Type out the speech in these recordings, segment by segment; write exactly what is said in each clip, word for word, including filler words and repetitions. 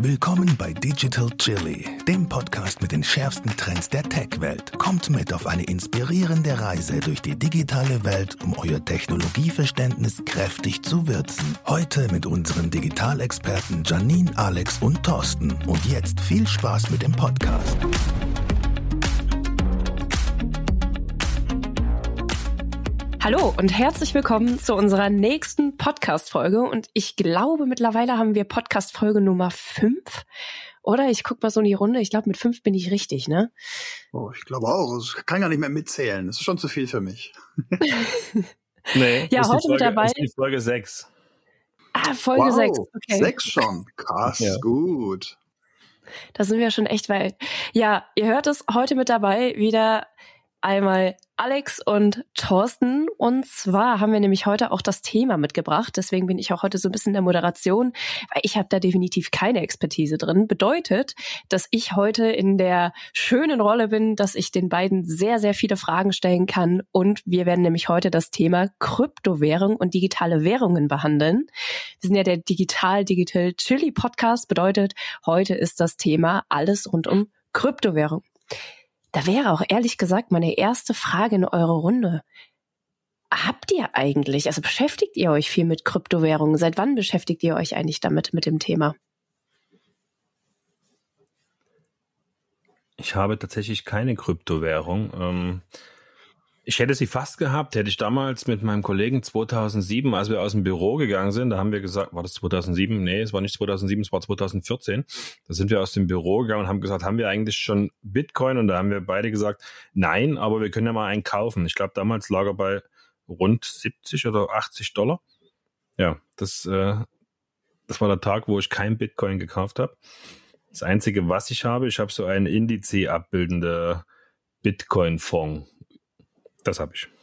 Willkommen bei Digital Chili, dem Podcast mit den schärfsten Trends der Tech-Welt. Kommt mit auf eine inspirierende Reise durch die digitale Welt, um euer Technologieverständnis kräftig zu würzen. Heute mit unseren Digitalexperten Janine, Alex und Thorsten. Und jetzt viel Spaß mit dem Podcast. Hallo und herzlich willkommen zu unserer nächsten Podcast-Folge. Und ich glaube, mittlerweile haben wir Podcast-Folge Nummer fünf. Oder? Ich gucke mal so in die Runde. Ich glaube, mit fünf bin ich richtig, ne? Oh, ich glaube auch. Ich kann gar nicht mehr mitzählen. Das ist schon zu viel für mich. Nee, ja, ist heute Folge, mit dabei. ist die Folge sechs. Ah, Folge wow, sechs. Okay. Sechs schon. Krass, ja. Gut. Da sind wir schon echt weit. Ja, ihr hört es, heute mit dabei wieder einmal Alex und Thorsten. Und zwar haben wir nämlich heute auch das Thema mitgebracht. Deswegen bin ich auch heute so ein bisschen in der Moderation, weil ich habe da definitiv keine Expertise drin. Bedeutet, dass ich heute in der schönen Rolle bin, dass ich den beiden sehr, sehr viele Fragen stellen kann. Und wir werden nämlich heute das Thema Kryptowährung und digitale Währungen behandeln. Wir sind ja der Digital Digital Chili Podcast. Bedeutet, heute ist das Thema alles rund um Kryptowährung. Da wäre auch ehrlich gesagt meine erste Frage in eure Runde. Habt ihr eigentlich, also beschäftigt ihr euch viel mit Kryptowährungen? Seit wann beschäftigt ihr euch eigentlich damit, mit dem Thema? Ich habe tatsächlich keine Kryptowährung. Ähm, ich hätte sie fast gehabt, hätte ich damals mit meinem Kollegen zweitausendsieben, als wir aus dem Büro gegangen sind, da haben wir gesagt, war das zweitausendsieben? Nee, es war nicht zweitausendsieben, es war zweitausendvierzehn. Da sind wir aus dem Büro gegangen und haben gesagt, haben wir eigentlich schon Bitcoin? Und da haben wir beide gesagt, nein, aber wir können ja mal einen kaufen. Ich glaube, damals lag er bei rund siebzig oder achtzig Dollar. Ja, das, äh, das war der Tag, wo ich kein Bitcoin gekauft habe. Das Einzige, was ich habe, ich habe so einen Indiz abbildende Bitcoin-Fonds. Das habe ich.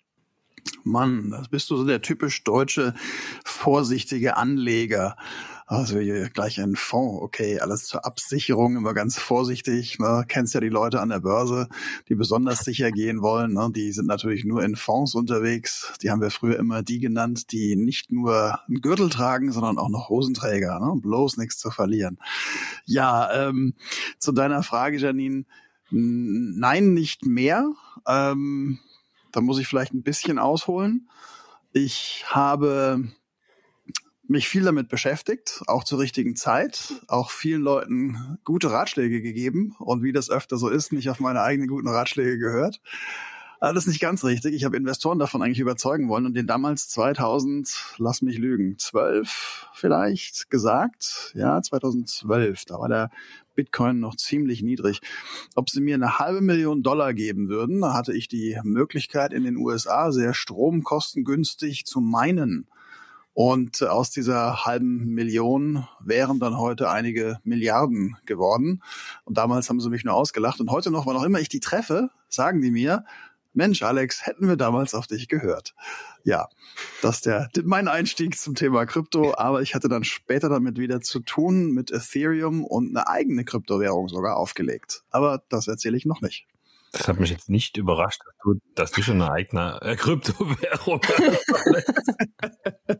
Mann, das bist du so der typisch deutsche, vorsichtige Anleger. Also hier gleich ein Fonds, okay, alles zur Absicherung, immer ganz vorsichtig. Ne? Kennst ja die Leute an der Börse, die besonders sicher gehen wollen. Ne? Die sind natürlich nur in Fonds unterwegs. Die haben wir früher immer die genannt, die nicht nur einen Gürtel tragen, sondern auch noch Hosenträger. Ne? Bloß nichts zu verlieren. Ja, ähm, zu deiner Frage, Janine. Nein, nicht mehr. Ähm, da muss ich vielleicht ein bisschen ausholen. Ich habe mich viel damit beschäftigt, auch zur richtigen Zeit, auch vielen Leuten gute Ratschläge gegeben und wie das öfter so ist, nicht auf meine eigenen guten Ratschläge gehört. Aber das ist nicht ganz richtig. Ich habe Investoren davon eigentlich überzeugen wollen und denen damals zweitausend, lass mich lügen, zwölf vielleicht gesagt. Ja, zweitausendzwölf, da war der Bitcoin noch ziemlich niedrig. Ob sie mir eine halbe Million Dollar geben würden, da hatte ich die Möglichkeit in den U S A sehr stromkostengünstig zu minen. Und aus dieser halben Million wären dann heute einige Milliarden geworden. Und damals haben sie mich nur ausgelacht. Und heute noch, wann auch immer ich die treffe, sagen die mir, Mensch, Alex, hätten wir damals auf dich gehört. Ja, das ist der, mein Einstieg zum Thema Krypto. Aber ich hatte dann später damit wieder zu tun mit Ethereum und eine eigene Kryptowährung sogar aufgelegt. Aber das erzähle ich noch nicht. Das hat mich jetzt nicht überrascht, dass du, dass du schon eine eigene äh, Kryptowährung hast.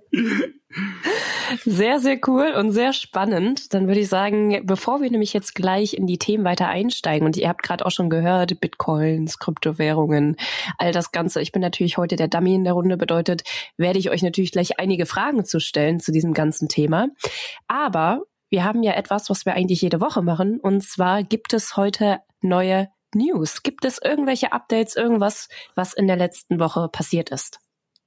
Sehr, sehr cool und sehr spannend. Dann würde ich sagen, bevor wir nämlich jetzt gleich in die Themen weiter einsteigen, und ihr habt gerade auch schon gehört, Bitcoins, Kryptowährungen, all das Ganze. Ich bin natürlich heute der Dummy in der Runde, bedeutet, werde ich euch natürlich gleich einige Fragen zu stellen zu diesem ganzen Thema. Aber wir haben ja etwas, was wir eigentlich jede Woche machen, und zwar gibt es heute neue News. Gibt es irgendwelche Updates, irgendwas, was in der letzten Woche passiert ist?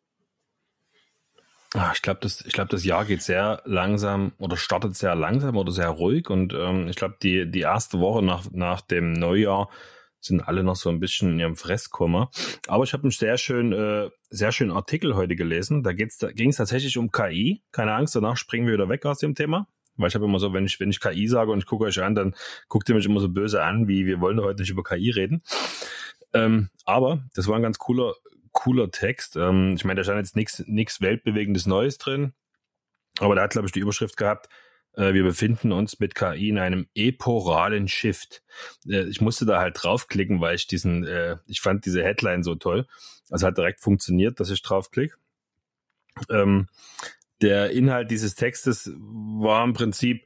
Ich glaube, das, ich glaube, das Jahr geht sehr langsam oder startet sehr langsam oder sehr ruhig. Und ähm, ich glaube, die, die erste Woche nach, nach dem Neujahr sind alle noch so ein bisschen in ihrem Fresskummer. Aber ich habe einen sehr schön, äh, sehr schönen Artikel heute gelesen. Da geht's, da ging es tatsächlich um K I. Keine Angst, danach springen wir wieder weg aus dem Thema. Weil ich habe immer so, wenn ich, wenn ich K I sage und ich gucke euch an, dann guckt ihr mich immer so böse an, wie wir wollen heute nicht über K I reden. Ähm, aber das war ein ganz cooler, cooler Text. Ähm, ich meine, da stand jetzt nichts, nichts weltbewegendes Neues drin. Aber da hat, glaube ich, die Überschrift gehabt, äh, wir befinden uns mit K I in einem eporalen Shift. Äh, ich musste da halt draufklicken, weil ich diesen, äh, ich fand diese Headline so toll. Also hat direkt funktioniert, dass ich draufklicke. Ähm, Der Inhalt dieses Textes war im Prinzip,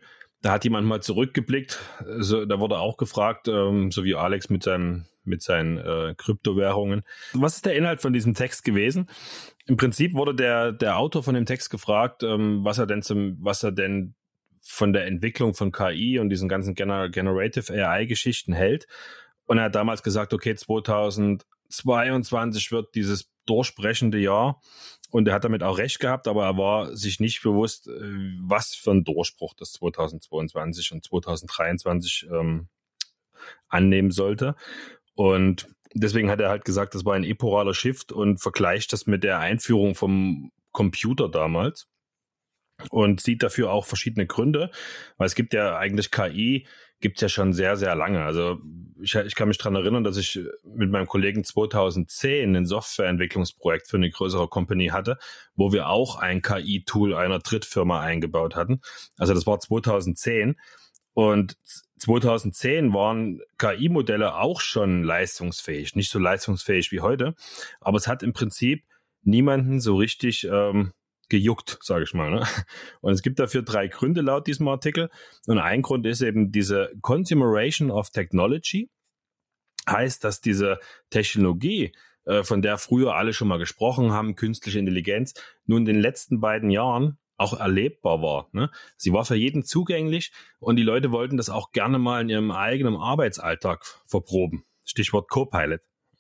da hat jemand mal zurückgeblickt, so, da wurde auch gefragt, ähm, so wie Alex mit seinem mit seinen äh, Kryptowährungen. Was ist der Inhalt von diesem Text gewesen? Im Prinzip wurde der der Autor von dem Text gefragt, ähm, was er denn zum was er denn von der Entwicklung von K I und diesen ganzen Gener- Generative A I-Geschichten hält. Und er hat damals gesagt, okay, zweitausendzweiundzwanzig wird dieses durchbrechende Jahr. Und er hat damit auch recht gehabt, aber er war sich nicht bewusst, was für ein Durchbruch das zweitausendzweiundzwanzig und zweitausenddreiundzwanzig ähm, annehmen sollte. Und deswegen hat er halt gesagt, das war ein epochaler Shift und vergleicht das mit der Einführung vom Computer damals und sieht dafür auch verschiedene Gründe, weil es gibt ja eigentlich K I, gibt es ja schon sehr, sehr lange. Also ich, ich kann mich daran erinnern, dass ich mit meinem Kollegen zweitausendzehn ein Softwareentwicklungsprojekt für eine größere Company hatte, wo wir auch ein K I-Tool einer Drittfirma eingebaut hatten. Also das war zweitausendzehn und zweitausendzehn waren K I-Modelle auch schon leistungsfähig, nicht so leistungsfähig wie heute, aber es hat im Prinzip niemanden so richtig ähm, gejuckt, sage ich mal. Ne? Und es gibt dafür drei Gründe laut diesem Artikel. Und ein Grund ist eben diese Consumeration of Technology. Heißt, dass diese Technologie, äh, von der früher alle schon mal gesprochen haben, künstliche Intelligenz, nun in den letzten beiden Jahren auch erlebbar war. Ne? Sie war für jeden zugänglich und die Leute wollten das auch gerne mal in ihrem eigenen Arbeitsalltag verproben. Stichwort Copilot.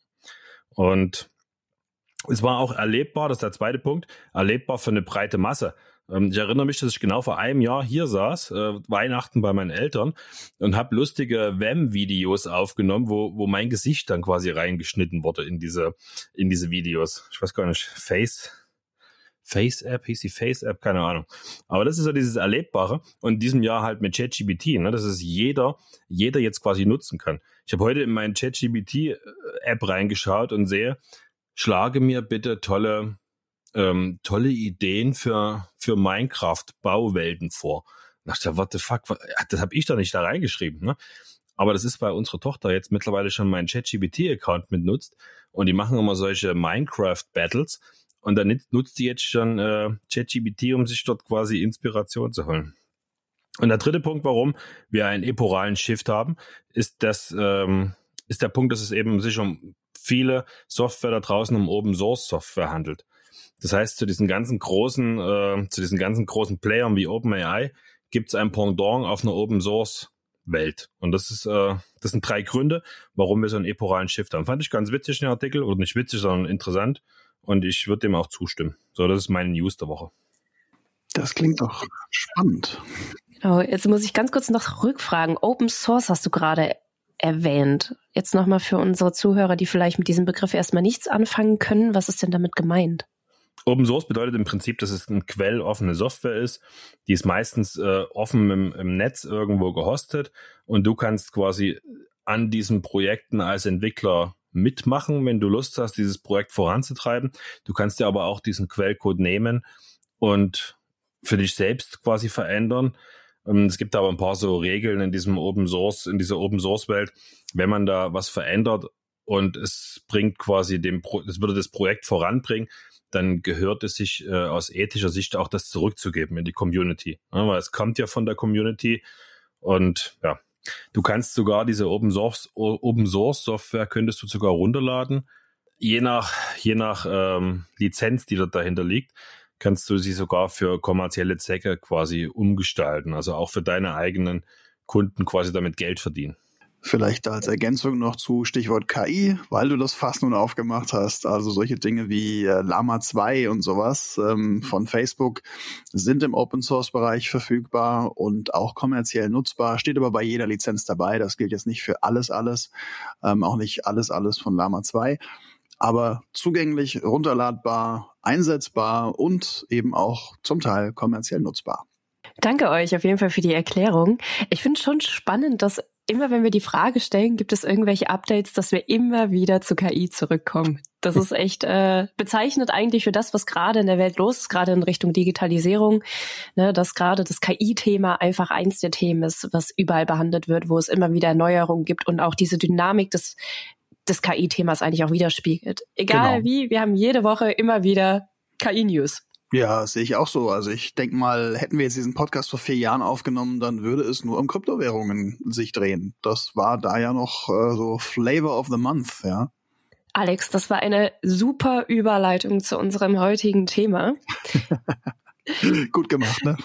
Und es war auch erlebbar, das ist der zweite Punkt, erlebbar für eine breite Masse. Ich erinnere mich, dass ich genau vor einem Jahr hier saß, äh, Weihnachten bei meinen Eltern und habe lustige W A M-Videos aufgenommen, wo wo mein Gesicht dann quasi reingeschnitten wurde in diese in diese Videos. Ich weiß gar nicht, Face Face-App, hieß die Face-App, keine Ahnung. Aber das ist ja dieses Erlebbare und in diesem Jahr halt mit ChatGPT, ne, dass es jeder jeder jetzt quasi nutzen kann. Ich habe heute in meine ChatGPT-App reingeschaut und sehe, schlage mir bitte tolle, ähm, tolle Ideen für, für Minecraft-Bauwelten vor. Und dachte, what the fuck, das habe ich da nicht da reingeschrieben. Ne? Aber das ist, weil unsere Tochter jetzt mittlerweile schon meinen ChatGPT-Account mitnutzt und die machen immer solche Minecraft-Battles und dann nutzt die jetzt schon äh, ChatGPT, um sich dort quasi Inspiration zu holen. Und der dritte Punkt, warum wir einen epochalen Shift haben, ist, das, ähm, ist der Punkt, dass es eben sich um viele Software da draußen um Open Source Software handelt. Das heißt, zu diesen ganzen großen, äh, zu diesen ganzen großen Playern wie OpenAI gibt es ein Pendant auf einer Open Source Welt. Und das ist, äh, das sind drei Gründe, warum wir so einen epochalen Shift haben. Fand ich ganz witzig, den Artikel, oder nicht witzig, sondern interessant. Und ich würde dem auch zustimmen. So, das ist meine News der Woche. Das klingt doch spannend. Genau, jetzt muss ich ganz kurz noch rückfragen. Open Source hast du gerade erwähnt. Jetzt nochmal für unsere Zuhörer, die vielleicht mit diesem Begriff erstmal nichts anfangen können. Was ist denn damit gemeint? Open Source bedeutet im Prinzip, dass es eine quelloffene Software ist. Die ist meistens äh, offen im, im Netz irgendwo gehostet und du kannst quasi an diesen Projekten als Entwickler mitmachen, wenn du Lust hast, dieses Projekt voranzutreiben. Du kannst dir aber auch diesen Quellcode nehmen und für dich selbst quasi verändern. Es gibt aber ein paar so Regeln in diesem Open Source, in dieser Open Source Welt. Wenn man da was verändert und es bringt quasi dem, Pro- es würde das Projekt voranbringen, dann gehört es sich äh, aus ethischer Sicht auch das zurückzugeben in die Community. Ja, weil es kommt ja von der Community und ja, du kannst sogar diese Open Source, Open Source Software könntest du sogar runterladen. Je nach, je nach ähm, Lizenz, die dort dahinter liegt, kannst du sie sogar für kommerzielle Zwecke quasi umgestalten. Also auch für deine eigenen Kunden quasi damit Geld verdienen. Vielleicht als Ergänzung noch zu Stichwort K I, weil du das Fass nun aufgemacht hast. Also solche Dinge wie äh, Llama zwei und sowas ähm, von Facebook sind im Open-Source-Bereich verfügbar und auch kommerziell nutzbar. Steht aber bei jeder Lizenz dabei. Das gilt jetzt nicht für alles, alles. Ähm, auch nicht alles, alles von Llama zwei. Aber zugänglich, runterladbar, einsetzbar und eben auch zum Teil kommerziell nutzbar. Danke euch auf jeden Fall für die Erklärung. Ich finde es schon spannend, dass immer, wenn wir die Frage stellen, gibt es irgendwelche Updates, dass wir immer wieder zu K I zurückkommen. Das ist echt äh, bezeichnet eigentlich für das, was gerade in der Welt los ist, gerade in Richtung Digitalisierung, ne, dass gerade das K I-Thema einfach eins der Themen ist, was überall behandelt wird, wo es immer wieder Erneuerungen gibt und auch diese Dynamik des des K I-Themas eigentlich auch widerspiegelt. Egal genau. Wie, wir haben jede Woche immer wieder K I-News. Ja, sehe ich auch so. Also ich denke mal, hätten wir jetzt diesen Podcast vor vier Jahren aufgenommen, dann würde es nur um Kryptowährungen sich drehen. Das war da ja noch äh, so Flavor of the Month, ja. Alex, das war eine super Überleitung zu unserem heutigen Thema. Gut gemacht, ne?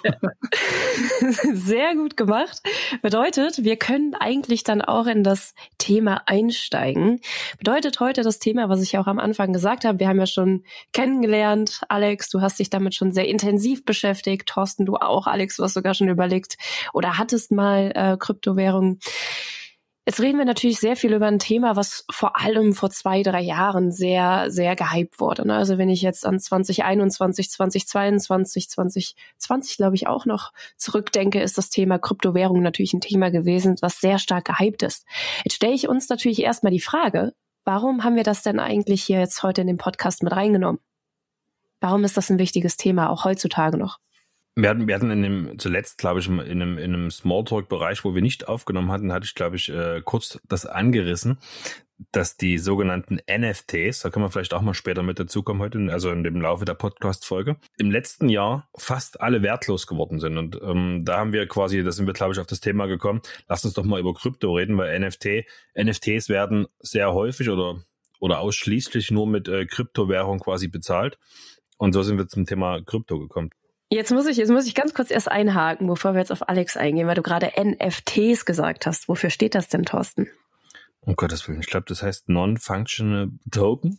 Sehr gut gemacht. Bedeutet, wir können eigentlich dann auch in das Thema einsteigen. Bedeutet heute das Thema, was ich auch am Anfang gesagt habe. Wir haben ja schon kennengelernt. Alex, du hast dich damit schon sehr intensiv beschäftigt. Thorsten, du auch. Alex, du hast sogar schon überlegt oder hattest mal äh, Kryptowährungen. Jetzt reden wir natürlich sehr viel über ein Thema, was vor allem vor zwei, drei Jahren sehr, sehr gehypt wurde. Ne? Also wenn ich jetzt an zwanzig einundzwanzig, zwanzig zweiundzwanzig, zwanzig zwanzig, glaube ich, auch noch zurückdenke, ist das Thema Kryptowährung natürlich ein Thema gewesen, was sehr stark gehypt ist. Jetzt stelle ich uns natürlich erstmal die Frage, warum haben wir das denn eigentlich hier jetzt heute in den Podcast mit reingenommen? Warum ist das ein wichtiges Thema, auch heutzutage noch? Wir hatten, wir hatten in dem, zuletzt, glaube ich, in einem, in einem Smalltalk-Bereich, wo wir nicht aufgenommen hatten, hatte ich, glaube ich, äh, kurz das angerissen, dass die sogenannten N F Ts, da können wir vielleicht auch mal später mit dazukommen heute, also in dem Laufe der Podcast-Folge, im letzten Jahr fast alle wertlos geworden sind. Und ähm, da haben wir quasi, da sind wir, glaube ich, auf das Thema gekommen, lass uns doch mal über Krypto reden, weil N F T, N F Ts werden sehr häufig oder, oder ausschließlich nur mit äh, Kryptowährung quasi bezahlt. Und so sind wir zum Thema Krypto gekommen. Jetzt muss ich, jetzt muss ich ganz kurz erst einhaken, bevor wir jetzt auf Alex eingehen, weil du gerade N F Ts gesagt hast. Wofür steht das denn, Thorsten? Um Gottes Willen, ich glaube, das heißt Non-Functional Token.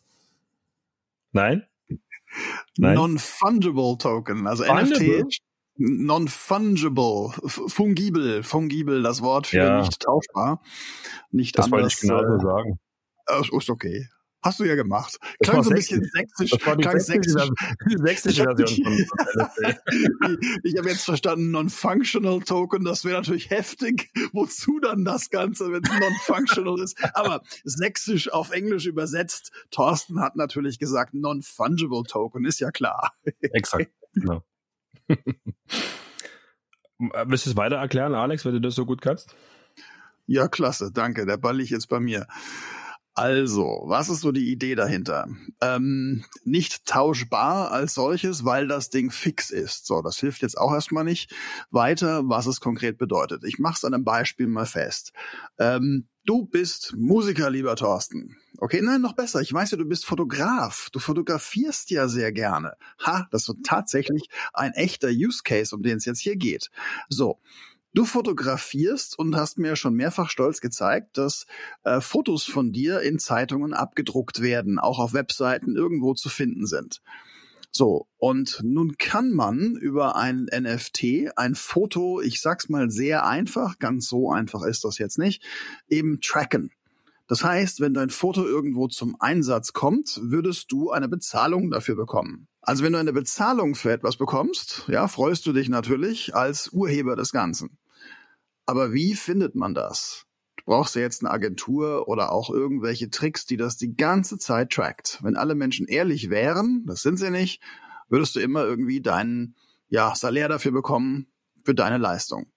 Nein? Nein? Non-Fungible Token, also Fungible? N F T. Non-Fungible, fungibel, fungibel, das Wort für ja. nicht tauschbar. Nicht das anders. Das wollte ich genau so sagen. Äh, ist okay. Hast du ja gemacht. Das klang so ein bisschen sächsisch. Das war die sächsische, sächsische Version von N F T. Ich habe jetzt verstanden, Non-Functional Token, das wäre natürlich heftig. Wozu dann das Ganze, wenn es Non-Functional ist? Aber sächsisch auf Englisch übersetzt, Thorsten hat natürlich gesagt, Non-Fungible Token, ist ja klar. Exakt, genau. Willst du es weiter erklären, Alex, wenn du das so gut kannst? Ja, klasse, danke. Der Ball liegt jetzt bei mir. Also, was ist so die Idee dahinter? Ähm, nicht tauschbar als solches, weil das Ding fix ist. So, das hilft jetzt auch erstmal nicht weiter, was es konkret bedeutet. Ich mache es an einem Beispiel mal fest. Ähm, du bist Musiker, lieber Thorsten. Okay, nein, noch besser. Ich weiß ja, du bist Fotograf. Du fotografierst ja sehr gerne. Ha, das ist tatsächlich ein echter Use Case, um den es jetzt hier geht. So. Du fotografierst und hast mir schon mehrfach stolz gezeigt, dass äh, Fotos von dir in Zeitungen abgedruckt werden, auch auf Webseiten irgendwo zu finden sind. So, und nun kann man über ein N F T ein Foto, ich sag's mal sehr einfach, ganz so einfach ist das jetzt nicht, eben tracken. Das heißt, wenn dein Foto irgendwo zum Einsatz kommt, würdest du eine Bezahlung dafür bekommen. Also wenn du eine Bezahlung für etwas bekommst, ja, freust du dich natürlich als Urheber des Ganzen. Aber wie findet man das? Du brauchst ja jetzt eine Agentur oder auch irgendwelche Tricks, die das die ganze Zeit trackt. Wenn alle Menschen ehrlich wären, das sind sie nicht, würdest du immer irgendwie deinen, ja, Salär dafür bekommen, für deine Leistung.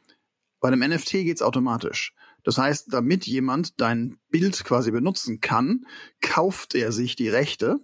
Bei einem N F T geht's automatisch. Das heißt, damit jemand dein Bild quasi benutzen kann, kauft er sich die Rechte,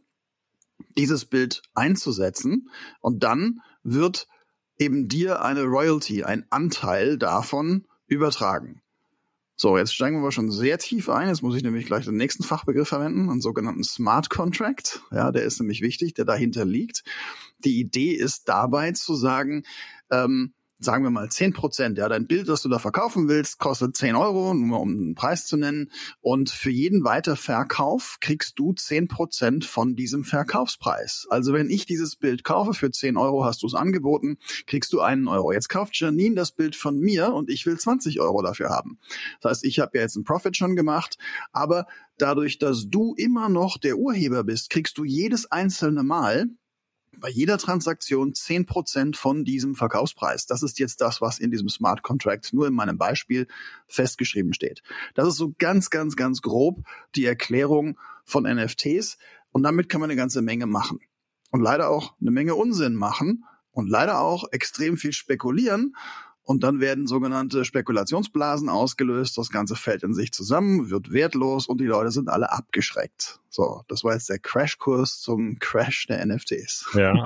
dieses Bild einzusetzen, und dann wird eben dir eine Royalty, ein Anteil davon übertragen. So, jetzt steigen wir aber schon sehr tief ein. Jetzt muss ich nämlich gleich den nächsten Fachbegriff verwenden, einen sogenannten Smart Contract. Ja, der ist nämlich wichtig, der dahinter liegt. Die Idee ist dabei zu sagen, ähm, sagen wir mal zehn Prozent, ja, dein Bild, das du da verkaufen willst, kostet zehn Euro, nur um einen Preis zu nennen. Und für jeden Weiterverkauf kriegst du zehn Prozent von diesem Verkaufspreis. Also wenn ich dieses Bild kaufe für zehn Euro, hast du es angeboten, kriegst du einen Euro. Jetzt kauft Janine das Bild von mir und ich will zwanzig Euro dafür haben. Das heißt, ich habe ja jetzt einen Profit schon gemacht, aber dadurch, dass du immer noch der Urheber bist, kriegst du jedes einzelne Mal bei jeder Transaktion zehn Prozent von diesem Verkaufspreis. Das ist jetzt das, was in diesem Smart Contract nur in meinem Beispiel festgeschrieben steht. Das ist so ganz, ganz, ganz grob die Erklärung von N F Ts. Und damit kann man eine ganze Menge machen. Und leider auch eine Menge Unsinn machen. Und leider auch extrem viel spekulieren. Und dann werden sogenannte Spekulationsblasen ausgelöst. Das Ganze fällt in sich zusammen, wird wertlos und die Leute sind alle abgeschreckt. So, das war jetzt der Crashkurs zum Crash der N F Ts. Ja, aber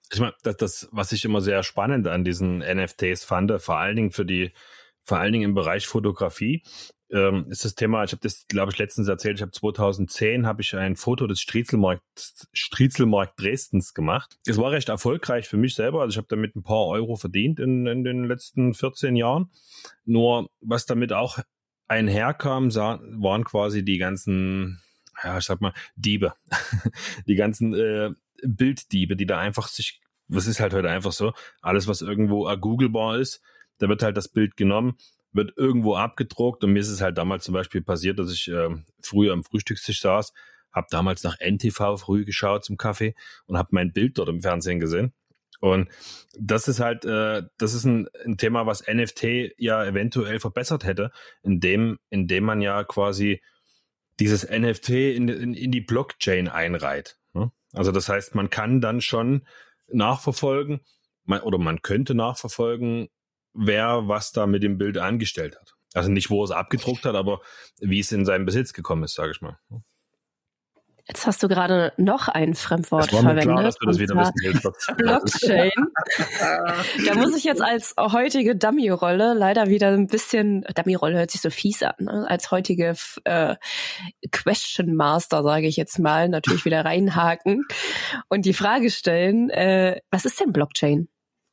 Ich meine, das, das, was ich immer sehr spannend an diesen N F Ts fand, vor allen Dingen für die, vor allen Dingen im Bereich Fotografie, ähm, ist das Thema, ich habe das, glaube ich, letztens erzählt, ich habe zweitausendzehn habe ich ein Foto des Striezelmarkt, Striezelmarkt Dresdens gemacht. Es war recht erfolgreich für mich selber, also ich habe damit ein paar Euro verdient in, in den letzten vierzehn Jahren. Nur, was damit auch einherkam, sah, waren quasi die ganzen, ja, ich sag mal, Diebe. Die ganzen äh, Bilddiebe, die da einfach sich, das ist halt heute einfach so, alles, was irgendwo googlebar ist, da wird halt das Bild genommen, wird irgendwo abgedruckt und mir ist es halt damals zum Beispiel passiert, dass ich äh, früher am Frühstückstisch saß, habe damals nach N T V früh geschaut zum Kaffee und habe mein Bild dort im Fernsehen gesehen. Und das ist halt, äh, das ist ein, ein Thema, was N F T ja eventuell verbessert hätte, indem, indem man ja quasi dieses N F T in, in, in die Blockchain einreiht. Ne? Also das heißt, man kann dann schon nachverfolgen, man, oder man könnte nachverfolgen, wer was da mit dem Bild angestellt hat. Also nicht, wo es abgedruckt hat, aber wie es in seinen Besitz gekommen ist, sage ich mal. Jetzt hast du gerade noch ein Fremdwort das war mir verwendet. Klar, dass du das wieder wissen. Blockchain. Da muss ich jetzt als heutige Dummy-Rolle leider wieder ein bisschen, Dummy-Rolle hört sich so fies an, ne? Als heutige äh, Question Master, sage ich jetzt mal, natürlich wieder reinhaken und die Frage stellen, äh, was ist denn Blockchain?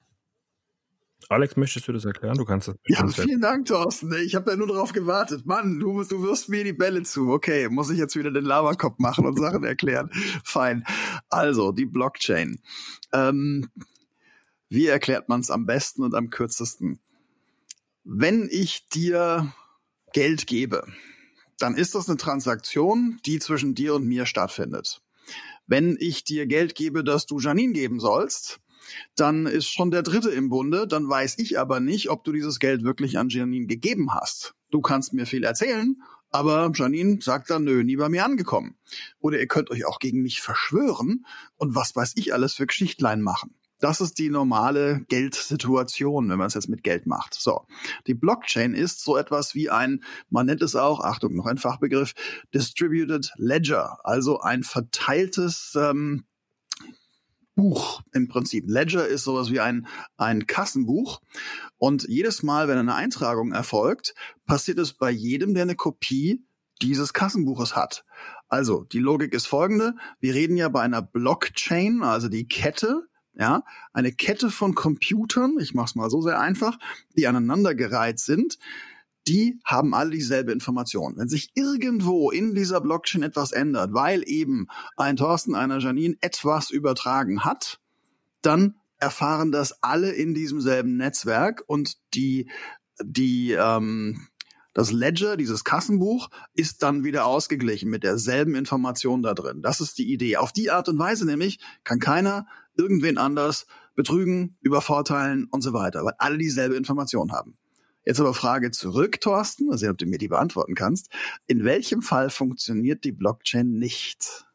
Alex, möchtest du das erklären? Du kannst das. Ja, vielen Dank, Thorsten. Ich habe ja nur darauf gewartet. Mann, du, du wirst mir die Bälle zu. Okay, muss ich jetzt wieder den Laberkopf machen und Sachen erklären. Fein. Also, die Blockchain. Ähm, wie erklärt man es am besten und am kürzesten? Wenn ich dir Geld gebe, dann ist das eine Transaktion, die zwischen dir und mir stattfindet. Wenn ich dir Geld gebe, das du Janine geben sollst, dann ist schon der Dritte im Bunde, dann weiß ich aber nicht, ob du dieses Geld wirklich an Janine gegeben hast. Du kannst mir viel erzählen, aber Janine sagt dann, nö, nie bei mir angekommen. Oder ihr könnt euch auch gegen mich verschwören und was weiß ich alles für Geschichtlein machen. Das ist die normale Geldsituation, wenn man es jetzt mit Geld macht. So, die Blockchain ist so etwas wie ein, man nennt es auch, Achtung, noch ein Fachbegriff, Distributed Ledger, also ein verteiltes ähm, Buch im Prinzip. Ledger ist sowas wie ein, ein Kassenbuch und jedes Mal, wenn eine Eintragung erfolgt, passiert es bei jedem, der eine Kopie dieses Kassenbuches hat. Also, die Logik ist folgende. Wir reden ja bei einer Blockchain, also die Kette, ja, eine Kette von Computern, ich mache es mal so sehr einfach, die aneinandergereiht sind, die haben alle dieselbe Information. Wenn sich irgendwo in dieser Blockchain etwas ändert, weil eben ein Thorsten, einer Janine etwas übertragen hat, dann erfahren das alle in diesem selben Netzwerk und die, die, ähm, das Ledger, dieses Kassenbuch, ist dann wieder ausgeglichen mit derselben Information da drin. Das ist die Idee. Auf die Art und Weise nämlich kann keiner irgendwen anders betrügen, übervorteilen und so weiter, weil alle dieselbe Information haben. Jetzt aber Frage zurück, Thorsten, also ob du mir die beantworten kannst. In welchem Fall funktioniert die Blockchain nicht?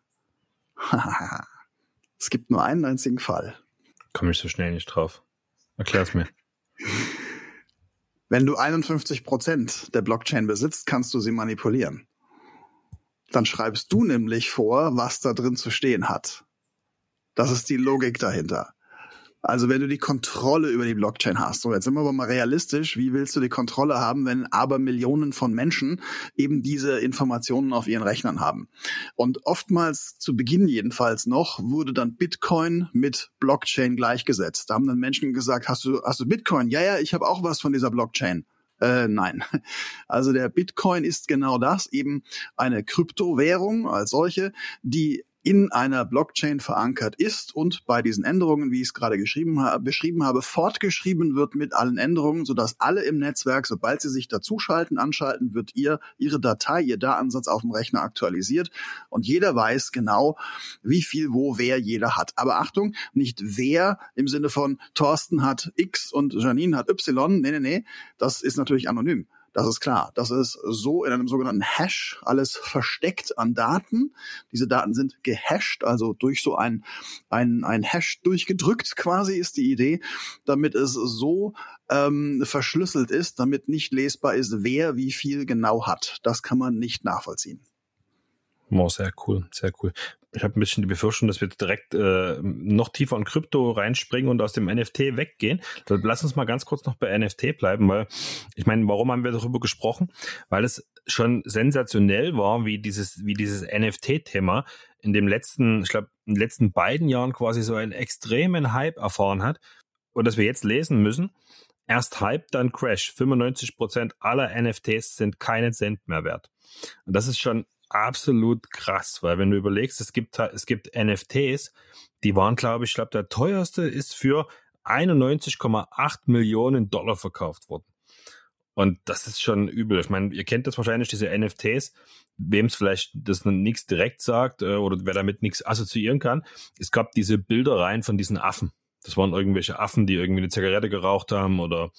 Es gibt nur einen einzigen Fall. Komme ich so schnell nicht drauf. Erklär's mir. Wenn du einundfünfzig Prozent der Blockchain besitzt, kannst du sie manipulieren. Dann schreibst du nämlich vor, was da drin zu stehen hat. Das ist die Logik dahinter. Also wenn du die Kontrolle über die Blockchain hast, so jetzt sind wir aber mal realistisch, wie willst du die Kontrolle haben, wenn aber Millionen von Menschen eben diese Informationen auf ihren Rechnern haben? Und oftmals, zu Beginn jedenfalls noch, wurde dann Bitcoin mit Blockchain gleichgesetzt. Da haben dann Menschen gesagt, hast du, hast du Bitcoin? Ja, ja, ich habe auch was von dieser Blockchain. Äh, nein. Also der Bitcoin ist genau das, eben eine Kryptowährung als solche, die in einer Blockchain verankert ist und bei diesen Änderungen, wie ich es gerade geschrieben habe, beschrieben habe, fortgeschrieben wird mit allen Änderungen, sodass alle im Netzwerk, sobald sie sich dazuschalten, anschalten, wird ihr ihre Datei, ihr Datensatz auf dem Rechner aktualisiert und jeder weiß genau, wie viel, wo, wer jeder hat. Aber Achtung, nicht wer im Sinne von Thorsten hat X und Janine hat Y, nee, nee, nee, das ist natürlich anonym. Das ist klar. Das ist so in einem sogenannten Hash alles versteckt an Daten. Diese Daten sind gehasht, also durch so ein, ein, ein Hash durchgedrückt quasi ist die Idee, damit es so ähm, verschlüsselt ist, damit nicht lesbar ist, wer wie viel genau hat. Das kann man nicht nachvollziehen. Oh, sehr cool, sehr cool. ich habe ein bisschen die Befürchtung, dass wir direkt äh, noch tiefer in Krypto reinspringen und aus dem N F T weggehen. Dann lass uns mal ganz kurz noch bei N F T bleiben, weil ich meine, warum haben wir darüber gesprochen? Weil es schon sensationell war, wie dieses, wie dieses N F T-Thema in dem letzten, ich glaube, in den letzten beiden Jahren quasi so einen extremen Hype erfahren hat und dass wir jetzt lesen müssen, erst Hype, dann Crash. fünfundneunzig Prozent aller N F Ts sind keinen Cent mehr wert. Und das ist schon absolut krass, weil wenn du überlegst, es gibt es gibt N F Ts, die waren, glaube ich, ich glaube, der teuerste ist für einundneunzig Komma acht Millionen Dollar verkauft worden. Und das ist schon übel. Ich meine, ihr kennt das wahrscheinlich, diese N F Ts, wem es vielleicht das nichts direkt sagt äh, oder wer damit nichts assoziieren kann. Es gab diese Bilderreihen von diesen Affen. Das waren irgendwelche Affen, die irgendwie eine Zigarette geraucht haben oder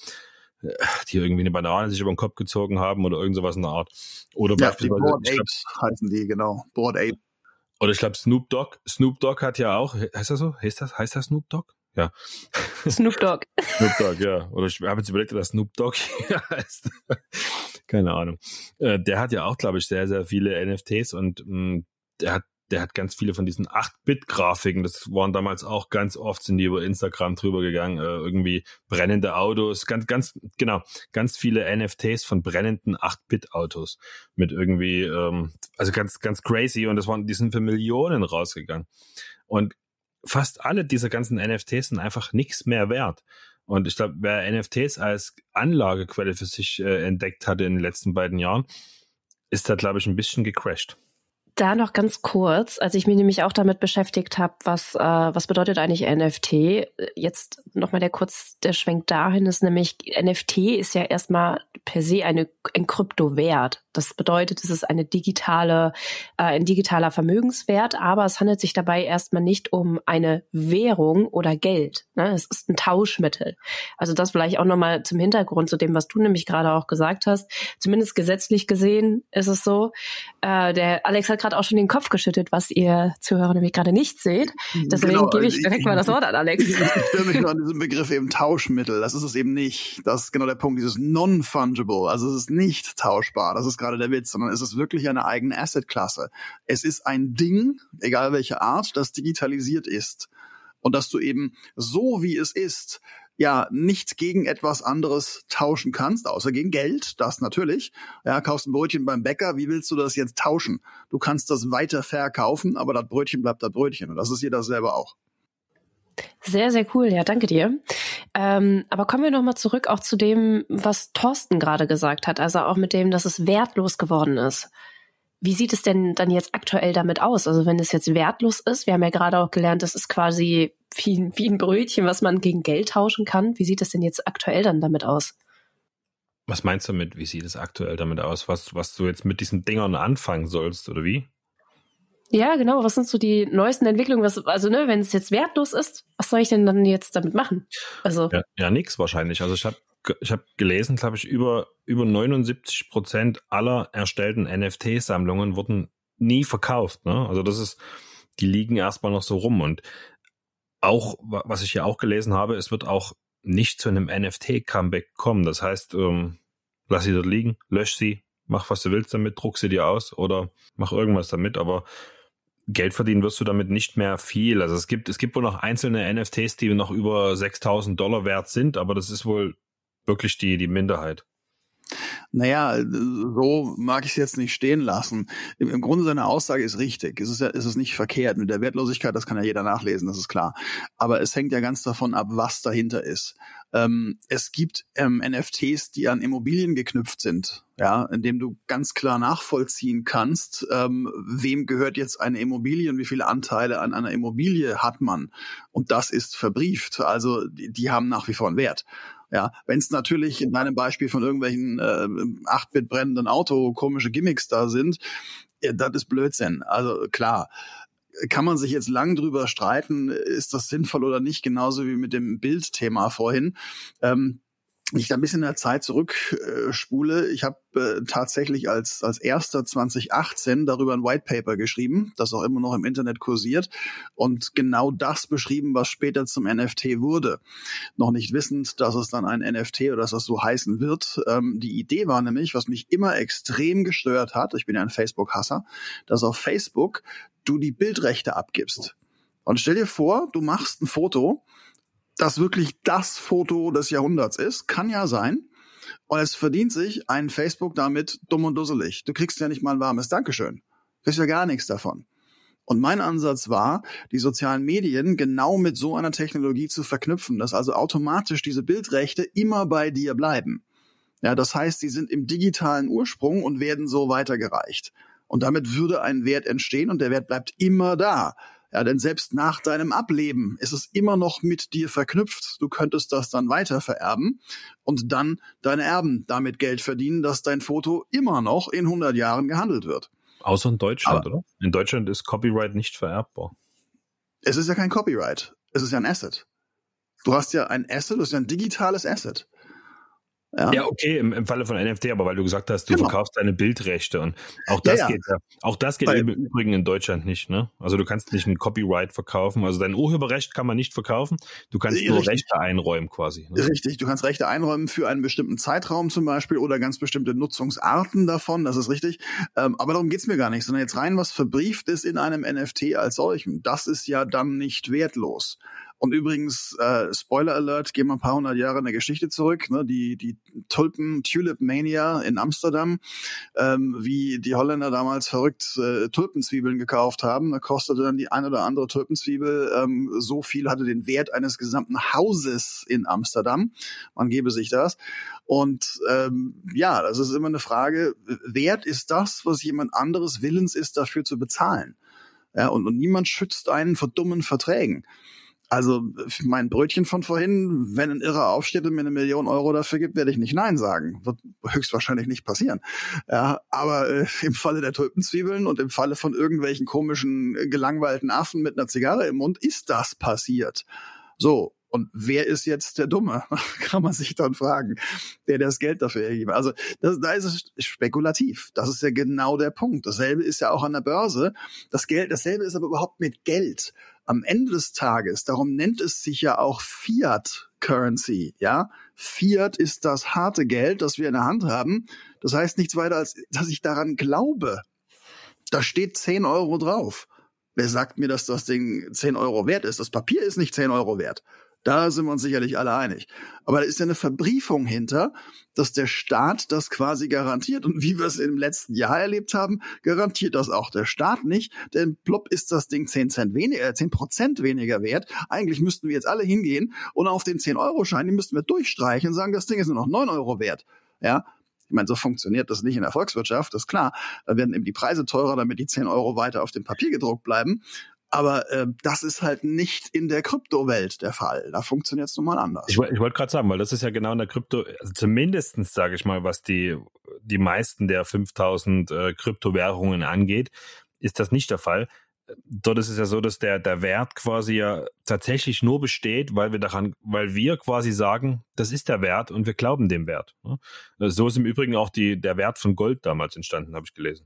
die irgendwie eine Banane sich über den Kopf gezogen haben oder irgend sowas in der Art. Oder ja, beispielsweise, die Bored Apes heißen die, genau. Bored Ape. Oder ich glaube Snoop Dogg. Snoop Dogg hat ja auch, heißt das so? Heißt das, heißt das Snoop Dogg? Ja. Snoop Dogg. Snoop Dogg, ja. Oder ich habe jetzt überlegt, dass Snoop Dogg hier heißt. Keine Ahnung. Äh, der hat ja auch, glaube ich, sehr, sehr viele N F Ts und mh, der hat Der hat ganz viele von diesen acht Bit Grafiken, das waren damals auch ganz oft, sind die über Instagram drüber gegangen, äh, irgendwie brennende Autos, ganz, ganz, genau, ganz viele N F Ts von brennenden acht Bit Autos mit irgendwie, ähm, also ganz, ganz crazy und das waren, die sind für Millionen rausgegangen. Und fast alle dieser ganzen N F Ts sind einfach nichts mehr wert. Und ich glaube, wer N F Ts als Anlagequelle für sich äh, entdeckt hatte in den letzten beiden Jahren, ist da, glaube ich, ein bisschen gecrashed. Da noch ganz kurz, als ich mich nämlich auch damit beschäftigt habe, was äh, was bedeutet eigentlich N F T? Jetzt nochmal der kurz der Schwenk dahin ist nämlich, N F T ist ja erstmal per se eine, ein Kryptowert. Das bedeutet, es ist eine digitale, äh, ein digitaler Vermögenswert, aber es handelt sich dabei erstmal nicht um eine Währung oder Geld. Ne? Es ist ein Tauschmittel. Also das vielleicht auch nochmal zum Hintergrund zu dem, was du nämlich gerade auch gesagt hast. Zumindest gesetzlich gesehen ist es so. Äh, der Alex hat gerade auch schon den Kopf geschüttet, was ihr Zuhörer nämlich gerade nicht seht. Deswegen genau, gebe ich direkt ich, mal das Wort an Alex. Ich, ich störe mich nur an diesem Begriff eben Tauschmittel. Das ist es eben nicht. Das ist genau der Punkt, dieses non-fungible. Also es ist nicht tauschbar. Das ist gerade der Witz, sondern es ist wirklich eine eigene Assetklasse. Es ist ein Ding, egal welche Art, das digitalisiert ist. Und dass du eben so, wie es ist, ja, nicht gegen etwas anderes tauschen kannst, außer gegen Geld, das natürlich. Ja, kaufst ein Brötchen beim Bäcker, wie willst du das jetzt tauschen? Du kannst das weiter verkaufen, aber das Brötchen bleibt das Brötchen. Und das ist jeder selber auch. Sehr, sehr cool. Ja, danke dir. Ähm, aber kommen wir nochmal zurück auch zu dem, was Thorsten gerade gesagt hat. Also auch mit dem, dass es wertlos geworden ist. Wie sieht es denn dann jetzt aktuell damit aus? Also wenn es jetzt wertlos ist, wir haben ja gerade auch gelernt, das ist quasi wie, wie ein Brötchen, was man gegen Geld tauschen kann. Wie sieht es denn jetzt aktuell dann damit aus? Was meinst du mit, wie sieht es aktuell damit aus? Was, was du jetzt mit diesen Dingern anfangen sollst, oder wie? Ja, genau. Was sind so die neuesten Entwicklungen? Was, also, ne, wenn es jetzt wertlos ist, was soll ich denn dann jetzt damit machen? Also Ja, ja nix wahrscheinlich. Also ich habe ich hab gelesen, glaube ich, über, über neunundsiebzig Prozent aller erstellten N F T-Sammlungen wurden nie verkauft. Ne? Also das ist, die liegen erstmal noch so rum. Und auch, was ich ja auch gelesen habe, es wird auch nicht zu einem N F T-Comeback kommen. Das heißt, ähm, lass sie dort liegen, lösch sie, mach was du willst damit, druck sie dir aus oder mach irgendwas damit, aber Geld verdienen wirst du damit nicht mehr viel. Also es gibt, es gibt wohl noch einzelne N F Ts, die noch über sechstausend Dollar wert sind, aber das ist wohl wirklich die, die Minderheit. Naja, so mag ich es jetzt nicht stehen lassen. Im, Im Grunde seine Aussage ist richtig. Es ist ja, es ist nicht verkehrt mit der Wertlosigkeit, das kann ja jeder nachlesen, das ist klar. Aber es hängt ja ganz davon ab, was dahinter ist. Ähm, es gibt ähm, N F Ts, die an Immobilien geknüpft sind, ja, indem du ganz klar nachvollziehen kannst, ähm, wem gehört jetzt eine Immobilie und wie viele Anteile an einer Immobilie hat man. Und das ist verbrieft. Also die, die haben nach wie vor einen Wert. Ja, wenn es natürlich in deinem Beispiel von irgendwelchen äh, acht Bit brennenden Auto komische Gimmicks da sind, ja, das ist Blödsinn. Also klar, kann man sich jetzt lang drüber streiten, ist das sinnvoll oder nicht, genauso wie mit dem Bildthema vorhin. Ähm, ich da ein bisschen in der Zeit zurückspule, äh, ich habe äh, tatsächlich als als erster zwanzig achtzehn darüber ein White Paper geschrieben, das auch immer noch im Internet kursiert und genau das beschrieben, was später zum N F T wurde. Noch nicht wissend, dass es dann ein N F T oder dass das so heißen wird. Ähm, die Idee war nämlich, was mich immer extrem gestört hat, ich bin ja ein Facebook-Hasser, dass auf Facebook du die Bildrechte abgibst. Und stell dir vor, du machst ein Foto, das wirklich das Foto des Jahrhunderts ist, kann ja sein. Und es verdient sich ein Facebook damit dumm und dusselig. Du kriegst ja nicht mal ein warmes Dankeschön. Du kriegst ja gar nichts davon. Und mein Ansatz war, die sozialen Medien genau mit so einer Technologie zu verknüpfen, dass also automatisch diese Bildrechte immer bei dir bleiben. Ja, das heißt, sie sind im digitalen Ursprung und werden so weitergereicht. Und damit würde ein Wert entstehen und der Wert bleibt immer da. Ja, denn selbst nach deinem Ableben ist es immer noch mit dir verknüpft. Du könntest das dann weiter vererben und dann deine Erben damit Geld verdienen, dass dein Foto immer noch in hundert Jahren gehandelt wird. Außer in Deutschland, Aber oder? In Deutschland ist Copyright nicht vererbbar. Es ist ja kein Copyright. Es ist ja ein Asset. Du hast ja ein Asset, du hast ja ein digitales Asset. Ja, ja, okay, im, im Falle von N F T, aber weil du gesagt hast, du genau. verkaufst deine Bildrechte und auch das ja, ja. geht ja, auch das geht Weil, im Übrigen in Deutschland nicht, ne? Also du kannst nicht ein Copyright verkaufen, also dein Urheberrecht kann man nicht verkaufen, du kannst richtig. nur Rechte einräumen quasi. Ne? Richtig, du kannst Rechte einräumen für einen bestimmten Zeitraum zum Beispiel oder ganz bestimmte Nutzungsarten davon, das ist richtig, ähm, aber darum geht's mir gar nicht, sondern jetzt rein, was verbrieft ist in einem N F T als solchem, das ist ja dann nicht wertlos. Und übrigens, äh, Spoiler Alert, gehen wir ein paar hundert Jahre in der Geschichte zurück, ne, die die Tulpen, Tulip Mania in Amsterdam, ähm, wie die Holländer damals verrückt äh, Tulpenzwiebeln gekauft haben, da kostete dann die eine oder andere Tulpenzwiebel ähm, so viel, hatte den Wert eines gesamten Hauses in Amsterdam, man gebe sich das. Und ähm, ja, das ist immer eine Frage, Wert ist das, was jemand anderes willens ist, dafür zu bezahlen. Ja, und, und niemand schützt einen vor dummen Verträgen. Also mein Brötchen von vorhin, wenn ein Irrer aufsteht und mir eine Million Euro dafür gibt, werde ich nicht Nein sagen. Wird höchstwahrscheinlich nicht passieren. Ja, aber äh, im Falle der Tulpenzwiebeln und im Falle von irgendwelchen komischen, gelangweilten Affen mit einer Zigarre im Mund ist das passiert. So, und wer ist jetzt der Dumme? Kann man sich dann fragen, der das Geld dafür ergibt. Also das, da ist es spekulativ. Das ist ja genau der Punkt. Dasselbe ist ja auch an der Börse. Das Geld, dasselbe ist aber überhaupt mit Geld. Am Ende des Tages, darum nennt es sich ja auch Fiat Currency, ja. Fiat ist das harte Geld, das wir in der Hand haben. Das heißt nichts weiter, als dass ich daran glaube. Da steht zehn Euro drauf. Wer sagt mir, dass das Ding zehn Euro wert ist? Das Papier ist nicht zehn Euro wert. Da sind wir uns sicherlich alle einig. Aber da ist ja eine Verbriefung hinter, dass der Staat das quasi garantiert. Und wie wir es im letzten Jahr erlebt haben, garantiert das auch der Staat nicht. Denn plopp ist das Ding zehn Cent weniger, zehn Prozent weniger wert. Eigentlich müssten wir jetzt alle hingehen und auf den zehn-Euro-Schein, den müssten wir durchstreichen und sagen, das Ding ist nur noch neun Euro wert. Ja. Ich meine, so funktioniert das nicht in der Volkswirtschaft, das ist klar. Da werden eben die Preise teurer, damit die zehn Euro weiter auf dem Papier gedruckt bleiben. Aber äh, das ist halt nicht in der Kryptowelt der Fall. Da funktioniert es nun mal anders. Ich, ich wollte gerade sagen, weil das ist ja genau in der Krypto, also zumindestens sage ich mal, was die die meisten der fünftausend äh, Kryptowährungen angeht, ist das nicht der Fall. Dort ist es ja so, dass der der Wert quasi ja tatsächlich nur besteht, weil wir daran, weil wir quasi sagen, das ist der Wert und wir glauben dem Wert. So ist im Übrigen auch die der Wert von Gold damals entstanden, habe ich gelesen.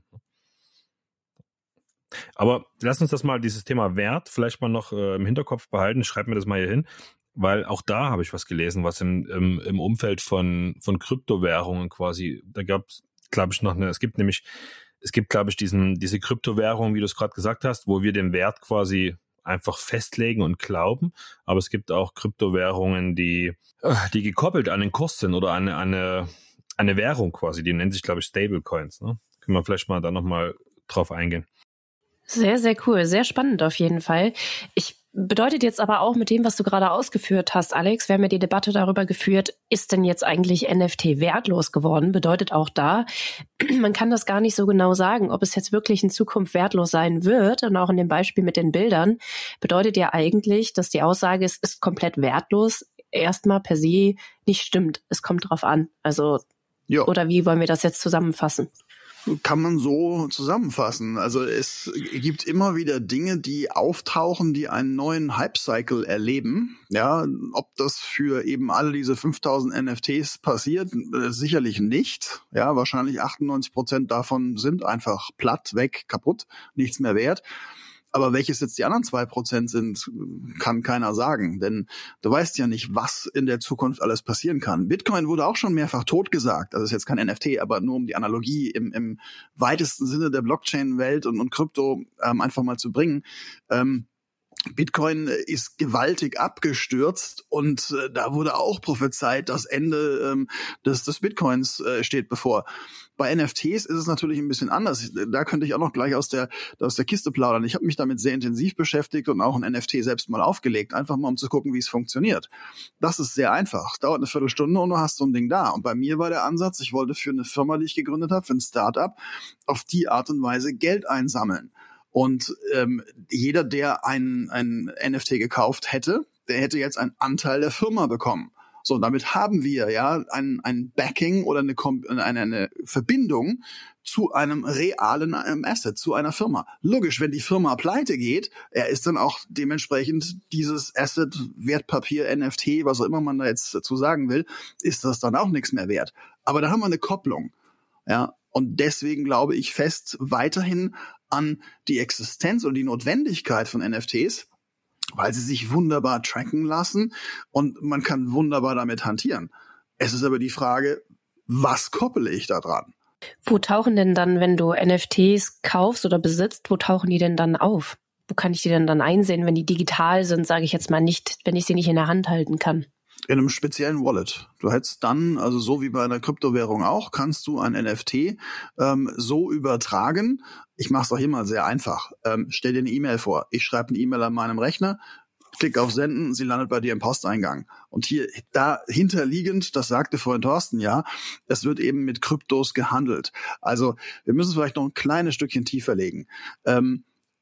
Aber lass uns das mal, dieses Thema Wert, vielleicht mal noch äh, im Hinterkopf behalten. Schreib mir das mal hier hin, weil auch da habe ich was gelesen, was im, im, im Umfeld von, von Kryptowährungen quasi, da gab es, glaube ich, noch eine, es gibt nämlich, es gibt, glaube ich, diesen, diese Kryptowährung, wie du es gerade gesagt hast, wo wir den Wert quasi einfach festlegen und glauben. Aber es gibt auch Kryptowährungen, die, die gekoppelt an den Kurs sind oder an eine, eine, eine Währung quasi, die nennen sich, glaube ich, Stablecoins. Ne? Können wir vielleicht mal da nochmal drauf eingehen. Sehr, sehr cool. Sehr spannend auf jeden Fall. Ich bedeutet jetzt aber auch mit dem, was du gerade ausgeführt hast, Alex, wir haben ja die Debatte darüber geführt, ist denn jetzt eigentlich N F T wertlos geworden? Bedeutet auch da, man kann das gar nicht so genau sagen, ob es jetzt wirklich in Zukunft wertlos sein wird. Und auch in dem Beispiel mit den Bildern bedeutet ja eigentlich, dass die Aussage, es ist komplett wertlos, erstmal per se nicht stimmt. Es kommt drauf an. Also, jo. Oder wie wollen wir das jetzt zusammenfassen? Kann man so zusammenfassen. Also es gibt immer wieder Dinge, die auftauchen, die einen neuen Hype-Cycle erleben. Ja, ob das für eben alle diese fünftausend N F Ts passiert, sicherlich nicht. Ja, wahrscheinlich achtundneunzig Prozent davon sind einfach platt, weg, kaputt, nichts mehr wert. Aber welches jetzt die anderen zwei Prozent sind, kann keiner sagen. Denn du weißt ja nicht, was in der Zukunft alles passieren kann. Bitcoin wurde auch schon mehrfach totgesagt. Also ist jetzt kein N F T, aber nur um die Analogie im, im weitesten Sinne der Blockchain-Welt und, und Krypto ähm, einfach mal zu bringen. Ähm, Bitcoin ist gewaltig abgestürzt und äh, da wurde auch prophezeit, das Ende ähm, des, des Bitcoins äh, steht bevor. Bei N F Ts ist es natürlich ein bisschen anders. Da könnte ich auch noch gleich aus der aus der Kiste plaudern. Ich habe mich damit sehr intensiv beschäftigt und auch ein N F T selbst mal aufgelegt, einfach mal um zu gucken, wie es funktioniert. Das ist sehr einfach. Dauert eine Viertelstunde und du hast so ein Ding da. Und bei mir war der Ansatz, ich wollte für eine Firma, die ich gegründet habe, für ein Startup, auf die Art und Weise Geld einsammeln. Und ähm, jeder, der ein, ein N F T gekauft hätte, der hätte jetzt einen Anteil der Firma bekommen. So, damit haben wir ja ein, ein Backing oder eine, eine, eine Verbindung zu einem realen Asset, zu einer Firma. Logisch, wenn die Firma pleite geht, er ist dann auch dementsprechend dieses Asset, Wertpapier, N F T, was auch immer man da jetzt dazu sagen will, ist das dann auch nichts mehr wert. Aber da haben wir eine Kopplung. Ja, und deswegen glaube ich fest weiterhin an die Existenz und die Notwendigkeit von N F Ts, weil sie sich wunderbar tracken lassen und man kann wunderbar damit hantieren. Es ist aber die Frage, was koppele ich da dran? Wo tauchen denn dann, wenn du N F Ts kaufst oder besitzt, wo tauchen die denn dann auf? Wo kann ich die denn dann einsehen, wenn die digital sind, sage ich jetzt mal nicht, wenn ich sie nicht in der Hand halten kann? In einem speziellen Wallet. Du hättest dann, also so wie bei einer Kryptowährung auch, kannst du ein N F T ähm, so übertragen. Ich mache es auch hier mal sehr einfach. Ähm, stell dir eine E-Mail vor. Ich schreibe eine E-Mail an meinem Rechner, klick auf Senden, sie landet bei dir im Posteingang. Und hier dahinter liegend, das sagte vorhin Thorsten ja, es wird eben mit Kryptos gehandelt. Also wir müssen es vielleicht noch ein kleines Stückchen tiefer legen. Ähm,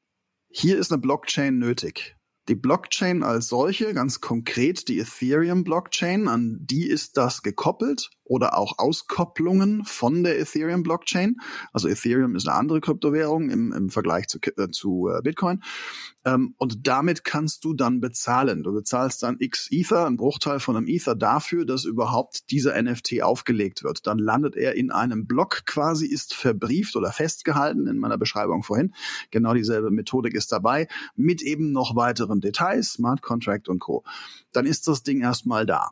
hier ist eine Blockchain nötig. Die Blockchain als solche, ganz konkret die Ethereum-Blockchain, an die ist das gekoppelt oder auch Auskopplungen von der Ethereum-Blockchain. Also Ethereum ist eine andere Kryptowährung im, im Vergleich zu, äh, zu äh, Bitcoin. Ähm, und damit kannst du dann bezahlen. Du bezahlst dann X Ether, einen Bruchteil von einem Ether dafür, dass überhaupt dieser N F T aufgelegt wird. Dann landet er in einem Block quasi, ist verbrieft oder festgehalten in meiner Beschreibung vorhin. Genau dieselbe Methodik ist dabei, mit eben noch weiteren Details, Smart Contract und Co. Dann ist das Ding erstmal da.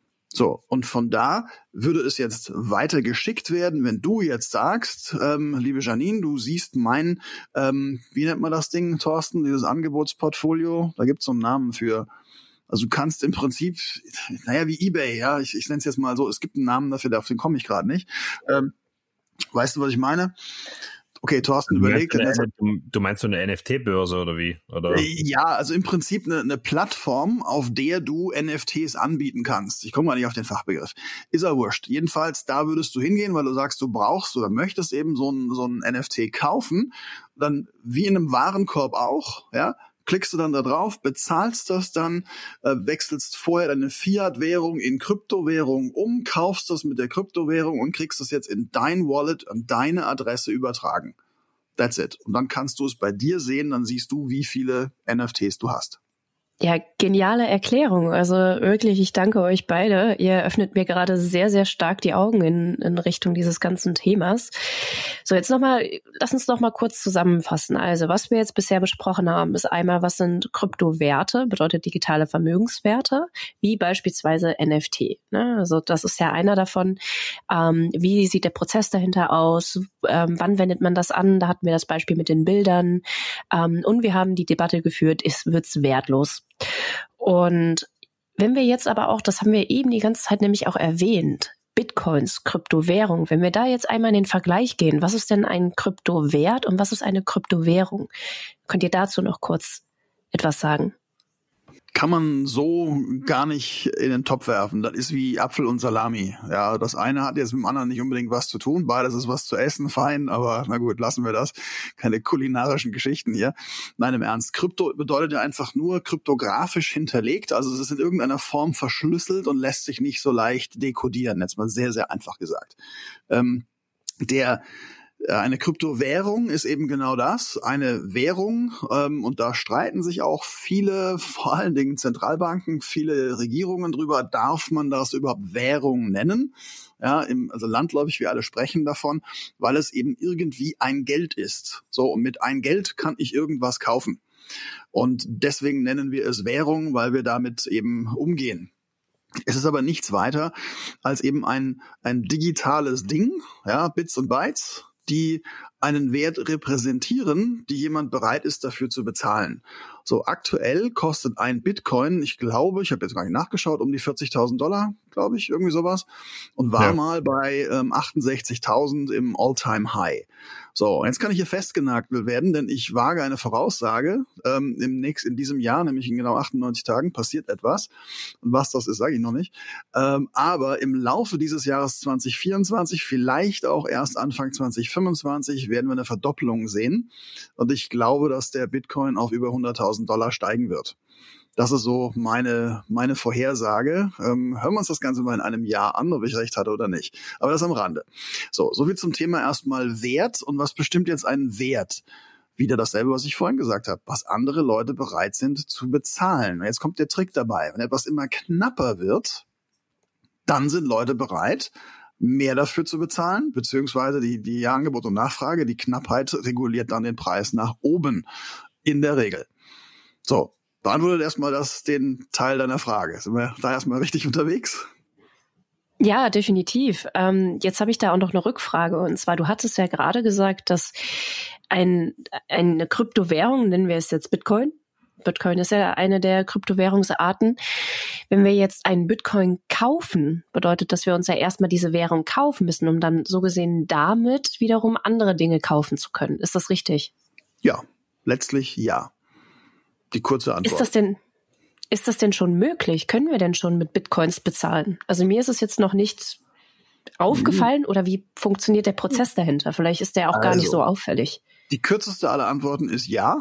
So, und von da würde es jetzt weiter geschickt werden, wenn du jetzt sagst, ähm, liebe Janine, du siehst mein, ähm, wie nennt man das Ding, Thorsten, dieses Angebotsportfolio, da gibt's so einen Namen für. Also du kannst im Prinzip, naja, wie eBay, ja, ich, ich nenne es jetzt mal so, es gibt einen Namen dafür, auf den komme ich gerade nicht. Ähm, weißt du, was ich meine? Okay, Thorsten, du überlegt. Meinst eine, du, du meinst so eine N F T-Börse oder wie? Oder? Ja, also im Prinzip eine, eine Plattform, auf der du N F Ts anbieten kannst. Ich komme mal nicht auf den Fachbegriff. Ist ja wurscht. Jedenfalls, da würdest du hingehen, weil du sagst, du brauchst oder möchtest eben so ein, so ein N F T kaufen. Dann wie in einem Warenkorb auch, ja, klickst du dann da drauf, bezahlst das dann, äh, wechselst vorher deine Fiat-Währung in Kryptowährung um, kaufst das mit der Kryptowährung und kriegst das jetzt in dein Wallet an deine Adresse übertragen. That's it. Und dann kannst du es bei dir sehen, dann siehst du, wie viele N F Ts du hast. Ja, geniale Erklärung. Also wirklich, ich danke euch beide. Ihr öffnet mir gerade sehr, sehr stark die Augen in, in Richtung dieses ganzen Themas. So, jetzt nochmal, lass uns noch mal kurz zusammenfassen. Also, was wir jetzt bisher besprochen haben, ist einmal, was sind Kryptowerte, bedeutet digitale Vermögenswerte, wie beispielsweise N F T. Ne? Also, das ist ja einer davon. Ähm, wie sieht der Prozess dahinter aus? Ähm, wann wendet man das an? Da hatten wir das Beispiel mit den Bildern. Ähm, und wir haben die Debatte geführt, ist, wird's wertlos? Und wenn wir jetzt aber auch, das haben wir eben die ganze Zeit nämlich auch erwähnt, Bitcoins, Kryptowährung, wenn wir da jetzt einmal in den Vergleich gehen, was ist denn ein Kryptowert und was ist eine Kryptowährung? Könnt ihr dazu noch kurz etwas sagen? Kann man so gar nicht in den Topf werfen. Das ist wie Apfel und Salami. Ja, das eine hat jetzt mit dem anderen nicht unbedingt was zu tun. Beides ist was zu essen, fein, aber na gut, lassen wir das. Keine kulinarischen Geschichten hier. Nein, im Ernst. Krypto bedeutet ja einfach nur kryptografisch hinterlegt. Also es ist in irgendeiner Form verschlüsselt und lässt sich nicht so leicht dekodieren. Jetzt mal sehr, sehr einfach gesagt. Ähm, der Eine Kryptowährung ist eben genau das, eine Währung, ähm, und da streiten sich auch viele, vor allen Dingen Zentralbanken, viele Regierungen drüber, darf man das überhaupt Währung nennen? Ja, im, also landläufig, wir alle sprechen davon, weil es eben irgendwie ein Geld ist. So, und mit ein Geld kann ich irgendwas kaufen. Und deswegen nennen wir es Währung, weil wir damit eben umgehen. Es ist aber nichts weiter als eben ein, ein digitales Ding, ja, Bits und Bytes, die einen Wert repräsentieren, die jemand bereit ist, dafür zu bezahlen. So, aktuell kostet ein Bitcoin, ich glaube, ich habe jetzt gar nicht nachgeschaut, um die vierzigtausend Dollar, glaube ich, irgendwie sowas. Und war ja. mal bei ähm, achtundsechzigtausend im All-Time-High. So, jetzt kann ich hier festgenagelt werden, denn ich wage eine Voraussage. Ähm, im nächsten, in diesem Jahr, nämlich in genau achtundneunzig Tagen, passiert etwas. Und was das ist, sage ich noch nicht. Ähm, aber im Laufe dieses Jahres zwanzig vierundzwanzig, vielleicht auch erst Anfang zwanzig fünfundzwanzig, werden wir eine Verdoppelung sehen. Und ich glaube, dass der Bitcoin auf über hunderttausend Dollar steigen wird. Das ist so meine meine Vorhersage. Ähm, hören wir uns das Ganze mal in einem Jahr an, ob ich recht hatte oder nicht. Aber das am Rande. So, soviel zum Thema erstmal Wert. Und was bestimmt jetzt einen Wert? Wieder dasselbe, was ich vorhin gesagt habe. Was andere Leute bereit sind zu bezahlen. Und jetzt kommt der Trick dabei. Wenn etwas immer knapper wird, dann sind Leute bereit, mehr dafür zu bezahlen, beziehungsweise die, die Angebot und Nachfrage, die Knappheit reguliert dann den Preis nach oben. In der Regel. So, beantwortet erstmal das, den Teil deiner Frage. Sind wir da erstmal richtig unterwegs? Ja, definitiv. Ähm, jetzt habe ich da auch noch eine Rückfrage. Und zwar, du hattest ja gerade gesagt, dass ein, eine Kryptowährung, nennen wir es jetzt Bitcoin, Bitcoin ist ja eine der Kryptowährungsarten. Wenn wir jetzt einen Bitcoin kaufen, bedeutet, dass wir uns ja erstmal diese Währung kaufen müssen, um dann so gesehen damit wiederum andere Dinge kaufen zu können. Ist das richtig? Ja, letztlich ja. Die kurze Antwort. Ist das denn, ist das denn schon möglich? Können wir denn schon mit Bitcoins bezahlen? Also mir ist es jetzt noch nicht aufgefallen, mhm. oder wie funktioniert der Prozess dahinter? Vielleicht ist der auch also, gar nicht so auffällig. Die kürzeste aller Antworten ist ja,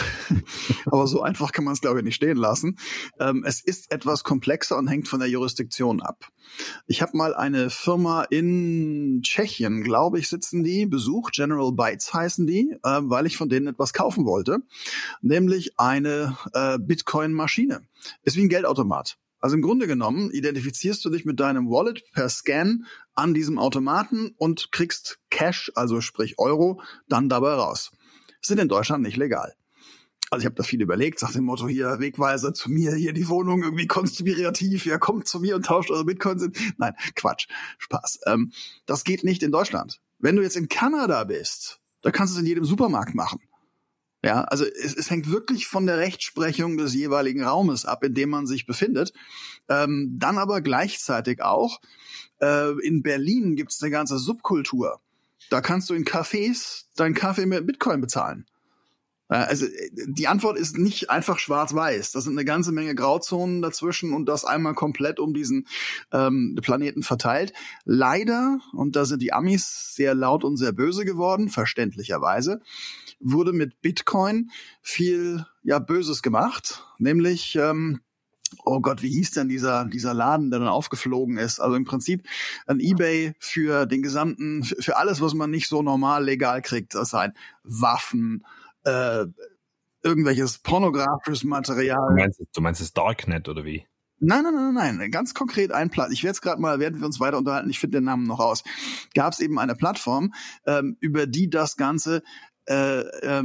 aber so einfach kann man es, glaube ich, nicht stehen lassen. Ähm, es ist etwas komplexer und hängt von der Jurisdiktion ab. Ich habe mal eine Firma in Tschechien, glaube ich, sitzen die, besucht, General Bytes heißen die, äh, weil ich von denen etwas kaufen wollte, nämlich eine äh, Bitcoin-Maschine. Ist wie ein Geldautomat. Also im Grunde genommen identifizierst du dich mit deinem Wallet per Scan an diesem Automaten und kriegst Cash, also sprich Euro, dann dabei raus. Sind in Deutschland nicht legal. Also ich habe da viel überlegt, nach dem Motto hier, Wegweiser zu mir, hier die Wohnung irgendwie konspirativ, ja kommt zu mir und tauscht eure Bitcoins in. Nein, Quatsch, Spaß. Ähm, das geht nicht in Deutschland. Wenn du jetzt in Kanada bist, da kannst du es in jedem Supermarkt machen. Ja, also es, es hängt wirklich von der Rechtsprechung des jeweiligen Raumes ab, in dem man sich befindet. Ähm, dann aber gleichzeitig auch, äh, in Berlin gibt's eine ganze Subkultur. Da kannst du in Cafés deinen Kaffee mit Bitcoin bezahlen. Äh, also die Antwort ist nicht einfach schwarz-weiß. Das sind eine ganze Menge Grauzonen dazwischen und das einmal komplett um diesen ähm, Planeten verteilt. Leider, und da sind die Amis sehr laut und sehr böse geworden, verständlicherweise, wurde mit Bitcoin viel ja Böses gemacht, nämlich ähm, oh Gott, wie hieß denn dieser dieser Laden, der dann aufgeflogen ist? Also im Prinzip ein eBay für den gesamten, für alles, was man nicht so normal legal kriegt, das sein Waffen, äh, irgendwelches pornografisches Material. Du meinst, du meinst das Darknet oder wie? Nein, nein, nein, nein, ganz konkret ein Platz. Ich werde jetzt gerade mal, während wir uns weiter unterhalten, ich finde den Namen noch raus, gab es eben eine Plattform, ähm, über die das Ganze Äh,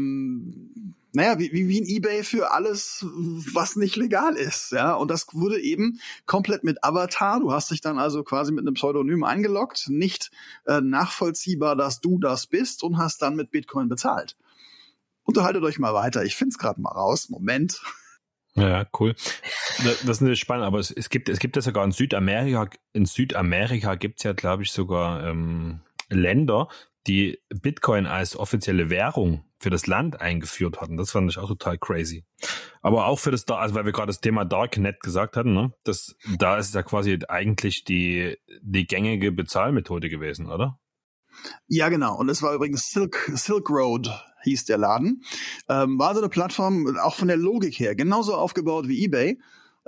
ähm, naja, wie, wie ein eBay für alles, was nicht legal ist, ja, und das wurde eben komplett mit Avatar, du hast dich dann also quasi mit einem Pseudonym eingeloggt, nicht äh, nachvollziehbar, dass du das bist und hast dann mit Bitcoin bezahlt. Unterhaltet euch mal weiter, ich find's gerade mal raus, Moment. Ja, cool. Das ist natürlich spannend, aber es, es gibt es gibt ja sogar in Südamerika, in Südamerika gibt's ja, glaube ich, sogar ähm, Länder, die Bitcoin als offizielle Währung für das Land eingeführt hatten. Das fand ich auch total crazy. Aber auch für das, also weil wir gerade das Thema Darknet gesagt hatten, ne? Das, da ist es ja quasi eigentlich die, die gängige Bezahlmethode gewesen, oder? Ja, genau. Und es war übrigens Silk, Silk Road hieß der Laden. Ähm, war so eine Plattform, auch von der Logik her, genauso aufgebaut wie eBay.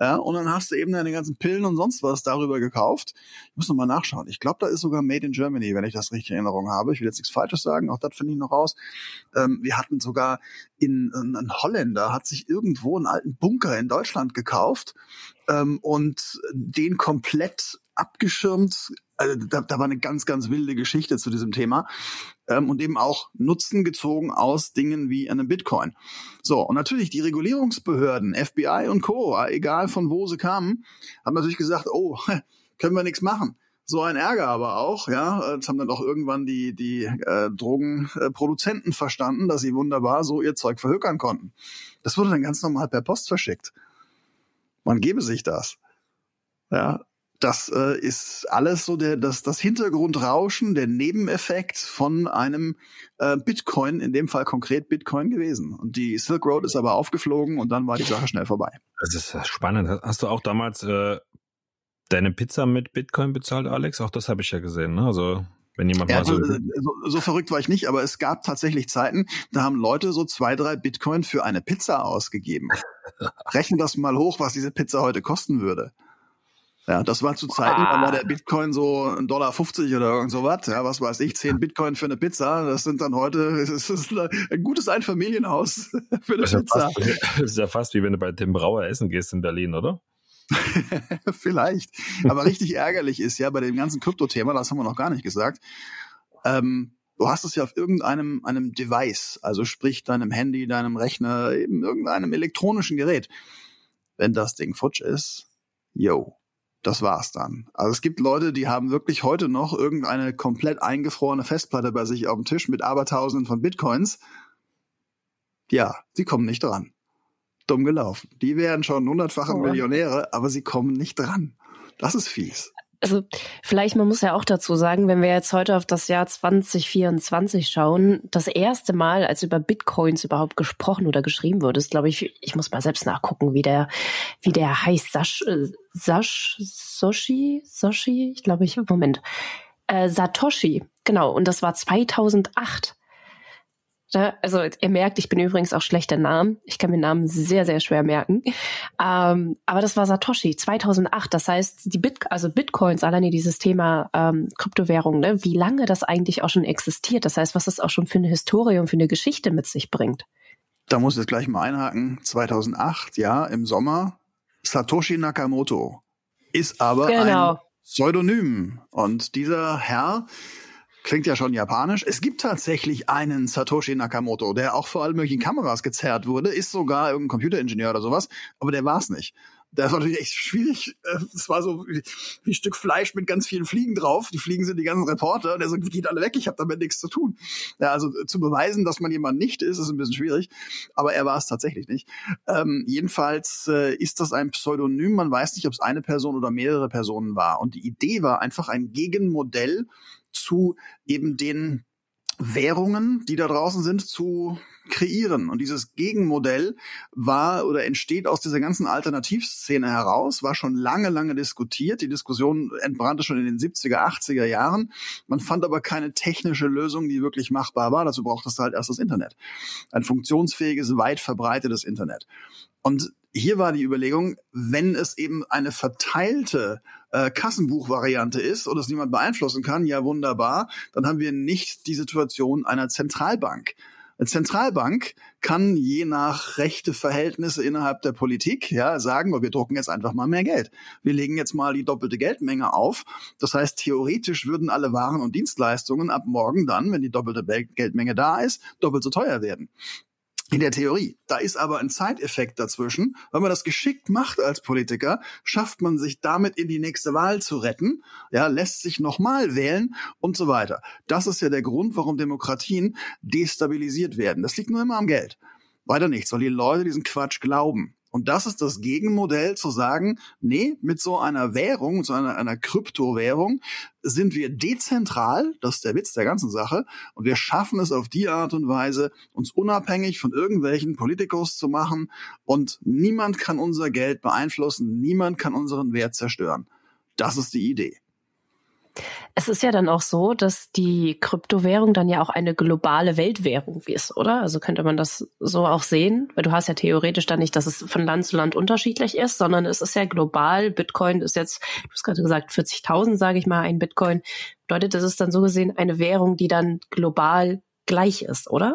Ja, und dann hast du eben deine ganzen Pillen und sonst was darüber gekauft. Ich muss noch mal nachschauen. Ich glaube, da ist sogar Made in Germany, wenn ich das richtig in Erinnerung habe. Ich will jetzt nichts Falsches sagen, auch das finde ich noch raus. Ähm, wir hatten sogar in, in, ein Holländer hat sich irgendwo einen alten Bunker in Deutschland gekauft ähm, und den komplett abgeschirmt. Also da, da war eine ganz, ganz wilde Geschichte zu diesem Thema ähm, und eben auch Nutzen gezogen aus Dingen wie einem Bitcoin. So, und natürlich die Regulierungsbehörden, F B I und Co., egal von wo sie kamen, haben natürlich gesagt, oh, können wir nichts machen. So ein Ärger aber auch, ja, das haben dann auch irgendwann die die äh, Drogenproduzenten verstanden, dass sie wunderbar so ihr Zeug verhökern konnten. Das wurde dann ganz normal per Post verschickt. Man gebe sich das. Ja, das äh, ist alles so der das das Hintergrundrauschen, der Nebeneffekt von einem äh, Bitcoin, in dem Fall konkret Bitcoin gewesen. Und die Silk Road ist aber aufgeflogen und dann war die Sache schnell vorbei. Das ist spannend. Hast du auch damals äh, deine Pizza mit Bitcoin bezahlt, Alex? Auch das habe ich ja gesehen, ne? Also wenn jemand ja, mal so, so, so verrückt war ich nicht, aber es gab tatsächlich Zeiten, da haben Leute so zwei, drei Bitcoin für eine Pizza ausgegeben. Rechnen das mal hoch, was diese Pizza heute kosten würde. Ja, das war zu Zeiten, da war der Bitcoin so ein Dollar fünfzig oder irgend sowas. Ja, was weiß ich, zehn Bitcoin für eine Pizza. Das sind dann heute, das ist ein gutes Einfamilienhaus für eine das Pizza. Ja fast, das ist ja fast wie wenn du bei Tim Brauer essen gehst in Berlin, oder? Vielleicht. Aber richtig ärgerlich ist ja bei dem ganzen Krypto-Thema, das haben wir noch gar nicht gesagt, ähm, du hast es ja auf irgendeinem einem Device, also sprich deinem Handy, deinem Rechner, eben irgendeinem elektronischen Gerät. Wenn das Ding futsch ist, yo. Das war's dann. Also es gibt Leute, die haben wirklich heute noch irgendeine komplett eingefrorene Festplatte bei sich auf dem Tisch mit Abertausenden von Bitcoins. Ja, sie kommen nicht dran. Dumm gelaufen. Die werden schon hundertfache oh. Millionäre, aber sie kommen nicht dran. Das ist fies. Also vielleicht, man muss ja auch dazu sagen, wenn wir jetzt heute auf das Jahr zwanzig vierundzwanzig schauen, das erste Mal, als über Bitcoins überhaupt gesprochen oder geschrieben wurde, ist, glaube ich, ich muss mal selbst nachgucken, wie der, wie der heißt, Sash, Sash, Soshi, Soshi, ich glaube, ich, Moment, äh, Satoshi, genau, und das war zweitausendacht. Also ihr merkt, ich bin übrigens auch schlechter Namen. Ich kann mir Namen sehr, sehr schwer merken. Ähm, aber das war Satoshi, zweitausendacht. Das heißt, die Bit also Bitcoins, alleine dieses Thema ähm, Kryptowährung, ne, wie lange das eigentlich auch schon existiert. Das heißt, was das auch schon für eine Historie und für eine Geschichte mit sich bringt. Da muss ich jetzt gleich mal einhaken. zweitausendacht, ja, im Sommer. Satoshi Nakamoto ist aber genau. ein Pseudonym. Und dieser Herr klingt ja schon japanisch. Es gibt tatsächlich einen Satoshi Nakamoto, der auch vor allen möglichen Kameras gezerrt wurde, ist sogar irgendein Computeringenieur oder sowas, aber der war's nicht. Das war natürlich echt schwierig. Es war so wie, wie ein Stück Fleisch mit ganz vielen Fliegen drauf. Die Fliegen sind die ganzen Reporter. Und der sagt, geht alle weg, ich habe damit nichts zu tun. Ja, also zu beweisen, dass man jemand nicht ist, ist ein bisschen schwierig. Aber er war es tatsächlich nicht. Ähm, jedenfalls äh, ist das ein Pseudonym. Man weiß nicht, ob es eine Person oder mehrere Personen war. Und die Idee war einfach ein Gegenmodell zu eben den Währungen, die da draußen sind, zu kreieren. Und dieses Gegenmodell war oder entsteht aus dieser ganzen Alternativszene heraus, war schon lange, lange diskutiert. Die Diskussion entbrannte schon in den siebziger, achtziger Jahren. Man fand aber keine technische Lösung, die wirklich machbar war. Dazu braucht es halt erst das Internet. Ein funktionsfähiges, weit verbreitetes Internet. Und hier war die Überlegung, wenn es eben eine verteilte äh, Kassenbuchvariante ist und es niemand beeinflussen kann, ja wunderbar, dann haben wir nicht die Situation einer Zentralbank. Eine Zentralbank kann je nach rechte Verhältnisse innerhalb der Politik ja sagen, oh, wir drucken jetzt einfach mal mehr Geld. Wir legen jetzt mal die doppelte Geldmenge auf. Das heißt, theoretisch würden alle Waren und Dienstleistungen ab morgen dann, wenn die doppelte Geldmenge da ist, doppelt so teuer werden. In der Theorie. Da ist aber ein Zeiteffekt dazwischen. Wenn man das geschickt macht als Politiker, schafft man sich damit in die nächste Wahl zu retten, ja, lässt sich nochmal wählen und so weiter. Das ist ja der Grund, warum Demokratien destabilisiert werden. Das liegt nur immer am Geld. Weiter nichts, weil die Leute diesen Quatsch glauben. Und das ist das Gegenmodell zu sagen, nee, mit so einer Währung, so einer, einer Kryptowährung sind wir dezentral, das ist der Witz der ganzen Sache, und wir schaffen es auf die Art und Weise, uns unabhängig von irgendwelchen Politikos zu machen und niemand kann unser Geld beeinflussen, niemand kann unseren Wert zerstören. Das ist die Idee. Es ist ja dann auch so, dass die Kryptowährung dann ja auch eine globale Weltwährung ist, oder? Also könnte man das so auch sehen? Weil du hast ja theoretisch dann nicht, dass es von Land zu Land unterschiedlich ist, sondern es ist ja global. Bitcoin ist jetzt, du hast gerade gesagt, vierzigtausend, sage ich mal, ein Bitcoin. Bedeutet, das ist dann so gesehen eine Währung, die dann global gleich ist, oder?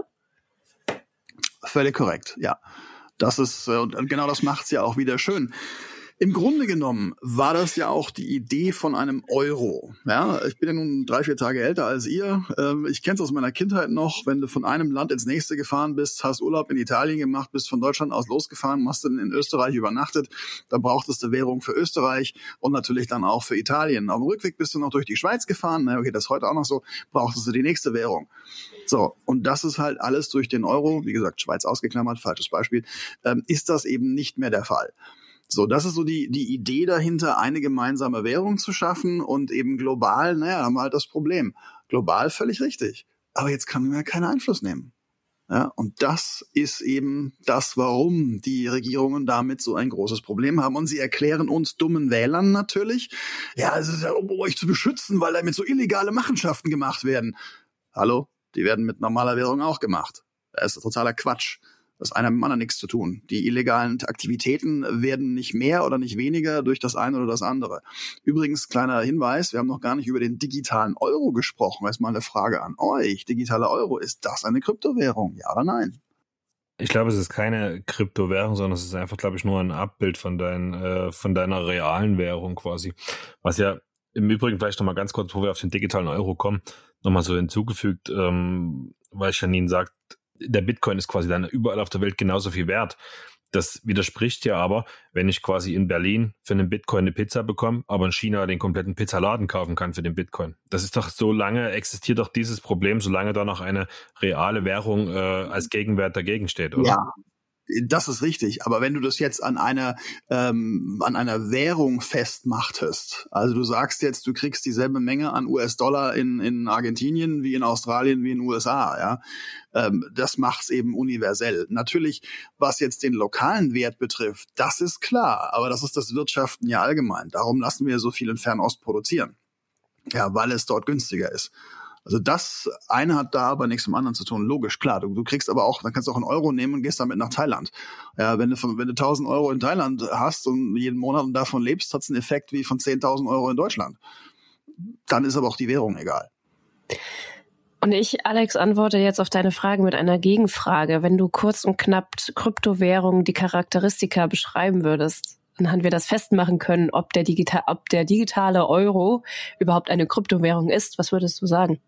Völlig korrekt, ja. Das ist, und genau das macht's ja auch wieder schön. Im Grunde genommen war das ja auch die Idee von einem Euro. Ja, ich bin ja nun drei, vier Tage älter als ihr. Ich kenne es aus meiner Kindheit noch, wenn du von einem Land ins nächste gefahren bist, hast Urlaub in Italien gemacht, bist von Deutschland aus losgefahren, hast dann in Österreich übernachtet, da brauchtest du Währung für Österreich und natürlich dann auch für Italien. Auf dem Rückweg bist du noch durch die Schweiz gefahren, na okay, das ist heute auch noch so, brauchtest du die nächste Währung. So, und das ist halt alles durch den Euro, wie gesagt, Schweiz ausgeklammert, falsches Beispiel, ist das eben nicht mehr der Fall. So, das ist so die die Idee dahinter, eine gemeinsame Währung zu schaffen und eben global, naja, haben wir halt das Problem. Global völlig richtig, aber jetzt kann man ja keinen Einfluss nehmen. Ja, und das ist eben das, warum die Regierungen damit so ein großes Problem haben. Und sie erklären uns dummen Wählern natürlich, ja, es ist ja, um euch zu beschützen, weil damit so illegale Machenschaften gemacht werden. Hallo, die werden mit normaler Währung auch gemacht. Das ist totaler Quatsch. Das eine hat mit dem anderen nichts zu tun. Die illegalen Aktivitäten werden nicht mehr oder nicht weniger durch das eine oder das andere. Übrigens, kleiner Hinweis, wir haben noch gar nicht über den digitalen Euro gesprochen. Jetzt mal eine Frage an euch. Digitaler Euro, ist das eine Kryptowährung? Ja oder nein? Ich glaube, es ist keine Kryptowährung, sondern es ist einfach, glaube ich, nur ein Abbild von, dein, äh, von deiner realen Währung quasi. Was ja im Übrigen vielleicht nochmal ganz kurz, bevor wir auf den digitalen Euro kommen, nochmal so hinzugefügt, ähm, weil Janine sagt, der Bitcoin ist quasi dann überall auf der Welt genauso viel wert. Das widerspricht ja aber, wenn ich quasi in Berlin für einen Bitcoin eine Pizza bekomme, aber in China den kompletten Pizzaladen kaufen kann für den Bitcoin. Das ist doch, so lange existiert doch dieses Problem, solange da noch eine reale Währung äh, als Gegenwert dagegen steht, oder? Ja. Das ist richtig, aber wenn du das jetzt an einer ähm, an einer Währung festmachtest, also du sagst jetzt, du kriegst dieselbe Menge an U S-Dollar in in Argentinien wie in Australien wie in den U S A, ja, ähm, das macht's eben universell. Natürlich, was jetzt den lokalen Wert betrifft, das ist klar, aber das ist das Wirtschaften ja allgemein. Darum lassen wir so viel in Fernost produzieren, ja, weil es dort günstiger ist. Also das eine hat da aber nichts mit dem anderen zu tun. Logisch, klar. Du, du kriegst aber auch, dann kannst du auch einen Euro nehmen und gehst damit nach Thailand. Ja, wenn du von, wenn du tausend Euro in Thailand hast und jeden Monat und davon lebst, hat es einen Effekt wie von zehntausend Euro in Deutschland. Dann ist aber auch die Währung egal. Und ich, Alex, antworte jetzt auf deine Frage mit einer Gegenfrage. Wenn du kurz und knapp Kryptowährung, die Charakteristika beschreiben würdest, anhand wir das festmachen können, ob der, Digital, ob der digitale Euro überhaupt eine Kryptowährung ist, was würdest du sagen?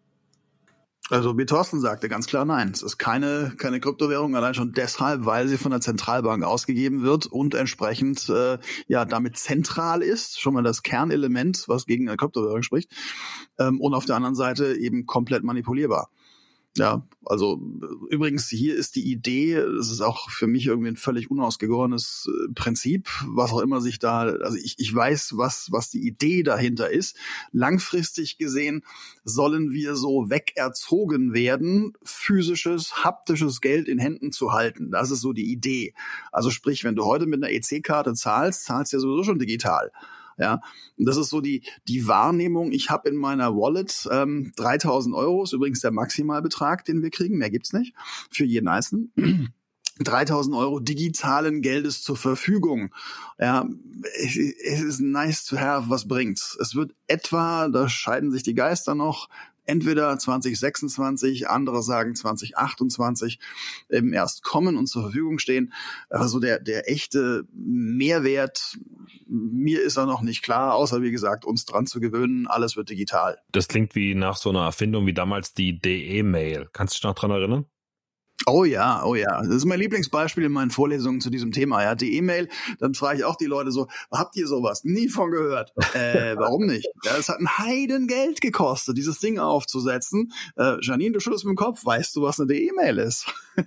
Also wie Thorsten sagte, ganz klar nein. Es ist keine keine Kryptowährung, allein schon deshalb, weil sie von der Zentralbank ausgegeben wird und entsprechend äh, ja damit zentral ist, schon mal das Kernelement, was gegen eine Kryptowährung spricht, ähm, und auf der anderen Seite eben komplett manipulierbar. Ja, also übrigens, hier ist die Idee, das ist auch für mich irgendwie ein völlig unausgegorenes Prinzip, was auch immer sich da, also ich, ich weiß, was, was die Idee dahinter ist. Langfristig gesehen sollen wir so wegerzogen werden, physisches, haptisches Geld in Händen zu halten. Das ist so die Idee. Also sprich, wenn du heute mit einer E C-Karte zahlst, zahlst du ja sowieso schon digital. Ja, und das ist so die die Wahrnehmung. Ich habe in meiner Wallet ähm, dreitausend Euro, ist übrigens der Maximalbetrag, den wir kriegen, mehr gibt's nicht, für jeden Einzelnen. dreitausend Euro digitalen Geldes zur Verfügung. Ja, es ist nice to have, was bringt's. Es wird etwa, da scheiden sich die Geister noch, entweder zwanzig sechsundzwanzig, andere sagen zwanzig achtundzwanzig eben erst kommen und zur Verfügung stehen. Also der der echte Mehrwert, mir ist er noch nicht klar, außer wie gesagt, uns dran zu gewöhnen, alles wird digital. Das klingt wie nach so einer Erfindung wie damals die D E-Mail. Kannst du dich noch dran erinnern? Oh ja, oh ja. Das ist mein Lieblingsbeispiel in meinen Vorlesungen zu diesem Thema. Ja, die E-Mail, dann frage ich auch die Leute so, habt ihr sowas? Nie von gehört. Äh, warum nicht? Ja, es hat ein Heidengeld gekostet, dieses Ding aufzusetzen. Äh, Janine, du schüttelst mit dem Kopf. Weißt du, was eine E-Mail ist?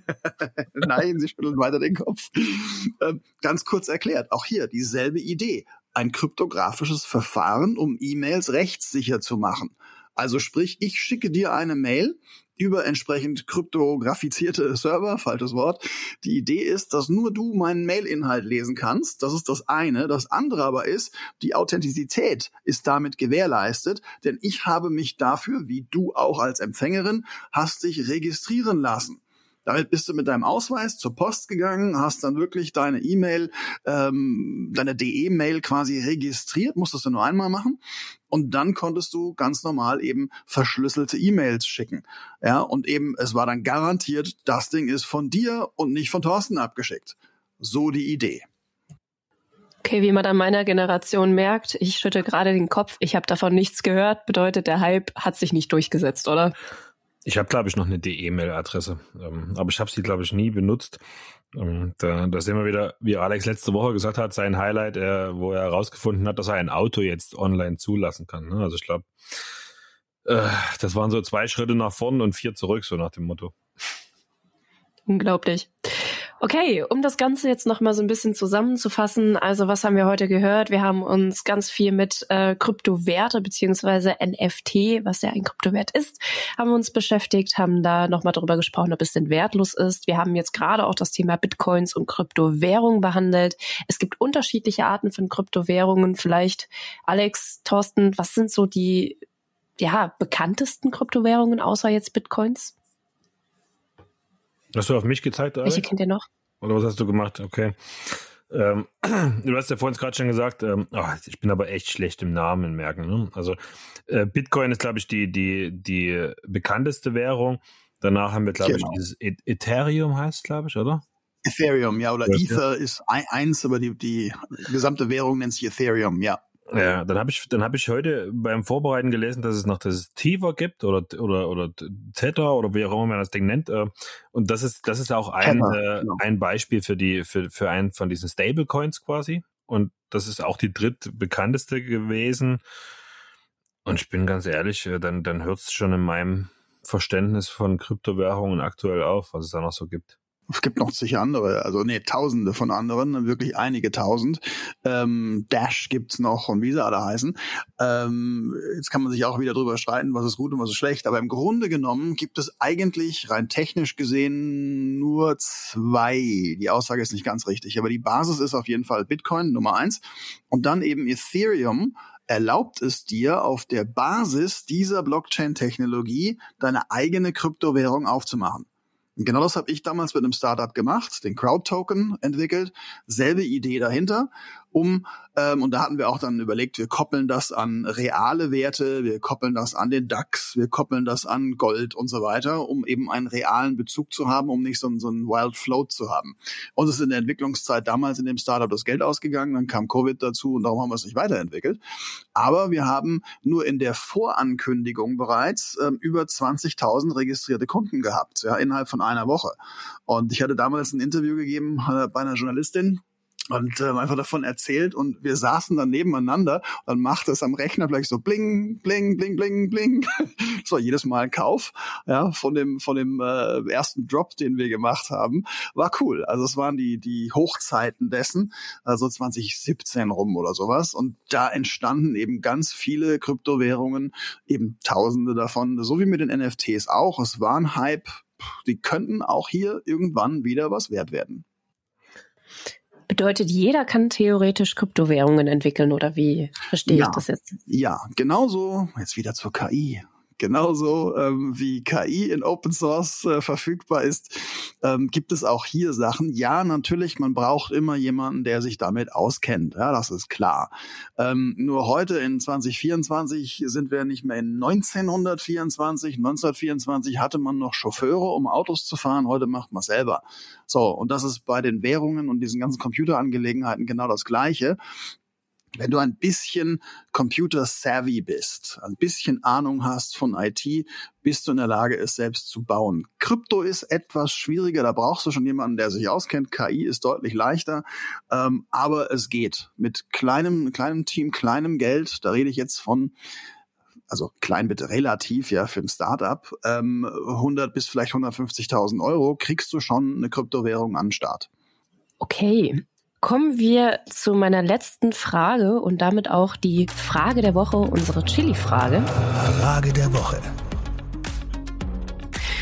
Nein, sie schüttelt weiter den Kopf. Äh, ganz kurz erklärt, auch hier dieselbe Idee. Ein kryptografisches Verfahren, um E-Mails rechtssicher zu machen. Also sprich, ich schicke dir eine Mail über entsprechend kryptografizierte Server, falsches Wort. Die Idee ist, dass nur du meinen Mail-Inhalt lesen kannst. Das ist das eine. Das andere aber ist, die Authentizität ist damit gewährleistet, denn ich habe mich dafür, wie du auch als Empfängerin, hast dich registrieren lassen. Damit bist du mit deinem Ausweis zur Post gegangen, hast dann wirklich deine E-Mail, ähm, deine D E-Mail quasi registriert, musstest du nur einmal machen. Und dann konntest du ganz normal eben verschlüsselte E-Mails schicken. Ja, und eben, es war dann garantiert, das Ding ist von dir und nicht von Thorsten abgeschickt. So die Idee. Okay, wie man an meiner Generation merkt, ich schütte gerade den Kopf, ich habe davon nichts gehört, bedeutet, der Hype hat sich nicht durchgesetzt, oder? Ich habe, glaube ich, noch eine D E-Mail-Adresse, ähm, aber ich habe sie, glaube ich, nie benutzt. Ähm, da, da sehen wir wieder, wie Alex letzte Woche gesagt hat, sein Highlight, äh, wo er herausgefunden hat, dass er ein Auto jetzt online zulassen kann. Ne? Also ich glaube, äh, das waren so zwei Schritte nach vorn und vier zurück, so nach dem Motto. Unglaublich. Okay, um das Ganze jetzt nochmal so ein bisschen zusammenzufassen, also was haben wir heute gehört? Wir haben uns ganz viel mit äh, Kryptowerte beziehungsweise N F T, was ja ein Kryptowert ist, haben wir uns beschäftigt, haben da nochmal darüber gesprochen, ob es denn wertlos ist. Wir haben jetzt gerade auch das Thema Bitcoins und Kryptowährungen behandelt. Es gibt unterschiedliche Arten von Kryptowährungen. Vielleicht, Alex, Thorsten, was sind so die ja bekanntesten Kryptowährungen außer jetzt Bitcoins? Hast du auf mich gezeigt, Alex? Welche kennt ihr noch? Oder was hast du gemacht? Okay. Ähm, du hast ja vorhin gerade schon gesagt, ähm, oh, ich bin aber echt schlecht im Namen merken. Ne? Also äh, Bitcoin ist, glaube ich, die, die, die bekannteste Währung. Danach haben wir, glaube genau. ich, dieses e- Ethereum heißt, glaube ich, oder? Ethereum, ja, oder ja, Ether ja. ist ein, eins, aber die, die gesamte Währung nennt sich Ethereum, ja. Ja, dann habe ich dann habe ich heute beim Vorbereiten gelesen, dass es noch das Tether gibt oder oder oder Tether oder wie auch immer man das Ding nennt. Und das ist das ist auch ein Tether, äh, genau. ein Beispiel für die für für einen von diesen Stablecoins quasi. Und das ist auch die drittbekannteste gewesen. Und ich bin ganz ehrlich, dann dann hört es schon in meinem Verständnis von Kryptowährungen aktuell auf, was es da noch so gibt. Es gibt noch sicher andere, also nee, tausende von anderen, wirklich einige tausend. Ähm, Dash gibt's noch und wie sie alle heißen. Ähm, jetzt kann man sich auch wieder drüber streiten, was ist gut und was ist schlecht. Aber im Grunde genommen gibt es eigentlich rein technisch gesehen nur zwei. Die Aussage ist nicht ganz richtig, aber die Basis ist auf jeden Fall Bitcoin, Nummer eins. Und dann eben Ethereum erlaubt es dir, auf der Basis dieser Blockchain-Technologie deine eigene Kryptowährung aufzumachen. Und genau das habe ich damals mit einem Startup gemacht, den Crowd-Token entwickelt. Selbe Idee dahinter, um, ähm, und da hatten wir auch dann überlegt, wir koppeln das an reale Werte, wir koppeln das an den DAX, wir koppeln das an Gold und so weiter, um eben einen realen Bezug zu haben, um nicht so, so einen Wild Float zu haben. Uns ist in der Entwicklungszeit damals in dem Startup das Geld ausgegangen, dann kam Covid dazu und darum haben wir es nicht weiterentwickelt. Aber wir haben nur in der Vorankündigung bereits ähm, über zwanzigtausend registrierte Kunden gehabt, ja, innerhalb von einer Woche. Und ich hatte damals ein Interview gegeben äh, bei einer Journalistin, und ähm, einfach davon erzählt und wir saßen dann nebeneinander und dann macht es am Rechner gleich so bling, bling, bling, bling, bling. Das war jedes Mal ein Kauf, ja, von dem von dem äh, ersten Drop, den wir gemacht haben. War cool. Also es waren die die Hochzeiten dessen, also zwanzig siebzehn rum oder sowas. Und da entstanden eben ganz viele Kryptowährungen, eben Tausende davon, so wie mit den N F Ts auch. Es war ein Hype. Die könnten auch hier irgendwann wieder was wert werden. Bedeutet, jeder kann theoretisch Kryptowährungen entwickeln, oder wie verstehe ja, ich das jetzt? Ja, genauso, jetzt wieder zur K I. Genauso ähm, wie K I in Open Source äh, verfügbar ist, ähm, gibt es auch hier Sachen. Ja, natürlich, man braucht immer jemanden, der sich damit auskennt. Ja, das ist klar. Ähm, nur heute in zwanzig vierundzwanzig sind wir nicht mehr in neunzehnhundertvierundzwanzig. neunzehnhundertvierundzwanzig hatte man noch Chauffeure, um Autos zu fahren. Heute macht man es selber. So, und das ist bei den Währungen und diesen ganzen Computerangelegenheiten genau das Gleiche. Wenn du ein bisschen computer-savvy bist, ein bisschen Ahnung hast von I T, bist du in der Lage, es selbst zu bauen. Krypto ist etwas schwieriger, da brauchst du schon jemanden, der sich auskennt. K I ist deutlich leichter, ähm, aber es geht. Mit kleinem, kleinem Team, kleinem Geld, da rede ich jetzt von, also klein bitte relativ, ja, für ein Startup, ähm, hundert bis vielleicht hundertfünfzigtausend Euro, kriegst du schon eine Kryptowährung an den Start. Okay. Kommen wir zu meiner letzten Frage und damit auch die Frage der Woche, unsere Chili-Frage. Frage der Woche.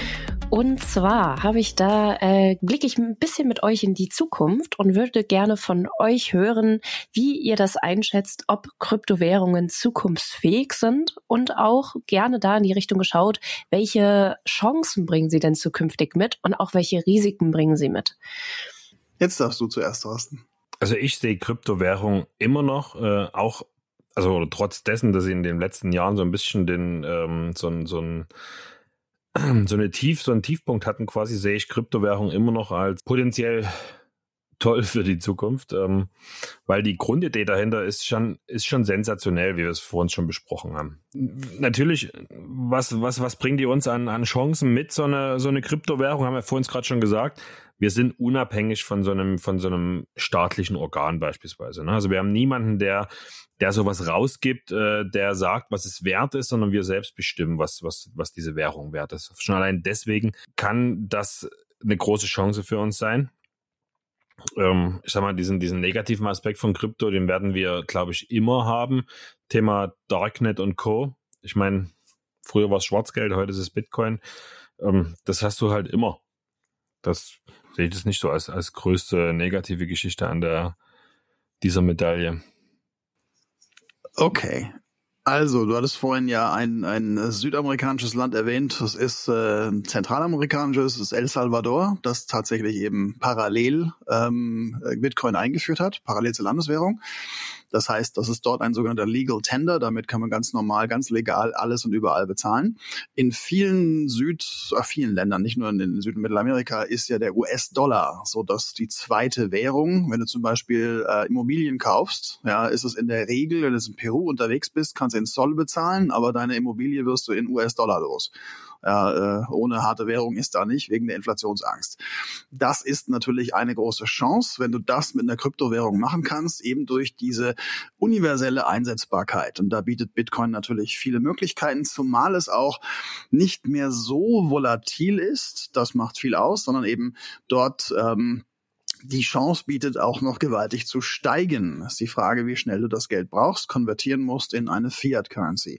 Und zwar habe ich da, äh, blicke ich ein bisschen mit euch in die Zukunft und würde gerne von euch hören, wie ihr das einschätzt, ob Kryptowährungen zukunftsfähig sind und auch gerne da in die Richtung geschaut, welche Chancen bringen sie denn zukünftig mit und auch welche Risiken bringen sie mit. Jetzt darfst du zuerst, Thorsten. Also ich sehe Kryptowährung immer noch, äh, auch, also trotz dessen, dass sie in den letzten Jahren so ein bisschen den, ähm, so ein, so ein so eine Tief, so einen Tiefpunkt hatten quasi, sehe ich Kryptowährung immer noch als potenziell toll für die Zukunft, ähm, weil die Grundidee dahinter ist schon, ist schon sensationell, wie wir es vorhin schon besprochen haben. Natürlich, was, was, was bringen die uns an, an Chancen mit, so eine, so eine Kryptowährung, haben wir vorhin gerade schon gesagt. Wir sind unabhängig von so einem, von so einem staatlichen Organ beispielsweise, ne? Also wir haben niemanden, der, der sowas rausgibt, äh, der sagt, was es wert ist, sondern wir selbst bestimmen, was, was, was diese Währung wert ist. Schon allein deswegen kann das eine große Chance für uns sein. Ähm, ich sag mal, diesen, diesen negativen Aspekt von Krypto, den werden wir, glaube ich, immer haben. Thema Darknet und Co. Ich meine, früher war es Schwarzgeld, heute ist es Bitcoin. Ähm, das hast du halt immer. Das sehe ich das nicht so als, als größte negative Geschichte an der, dieser Medaille. Okay. Also, du hattest vorhin ja ein, ein südamerikanisches Land erwähnt. Das ist äh, ein zentralamerikanisches, das ist El Salvador, das tatsächlich eben parallel ähm, Bitcoin eingeführt hat, parallel zur Landeswährung. Das heißt, das ist dort ein sogenannter Legal Tender. Damit kann man ganz normal, ganz legal alles und überall bezahlen. In vielen Süd, äh, vielen Ländern, nicht nur in Süd- und Mittelamerika, ist ja der U S-Dollar so, dass die zweite Währung. Wenn du zum Beispiel äh, Immobilien kaufst, ja, ist es in der Regel, wenn du in Peru unterwegs bist, kannst du in Zoll bezahlen, aber deine Immobilie wirst du in U S-Dollar los. Ja, äh, ohne harte Währung ist da nicht, wegen der Inflationsangst. Das ist natürlich eine große Chance, wenn du das mit einer Kryptowährung machen kannst, eben durch diese universelle Einsetzbarkeit. Und da bietet Bitcoin natürlich viele Möglichkeiten, zumal es auch nicht mehr so volatil ist, das macht viel aus, sondern eben dort ähm, die Chance bietet, auch noch gewaltig zu steigen. Das ist die Frage, wie schnell du das Geld brauchst, konvertieren musst in eine Fiat-Currency.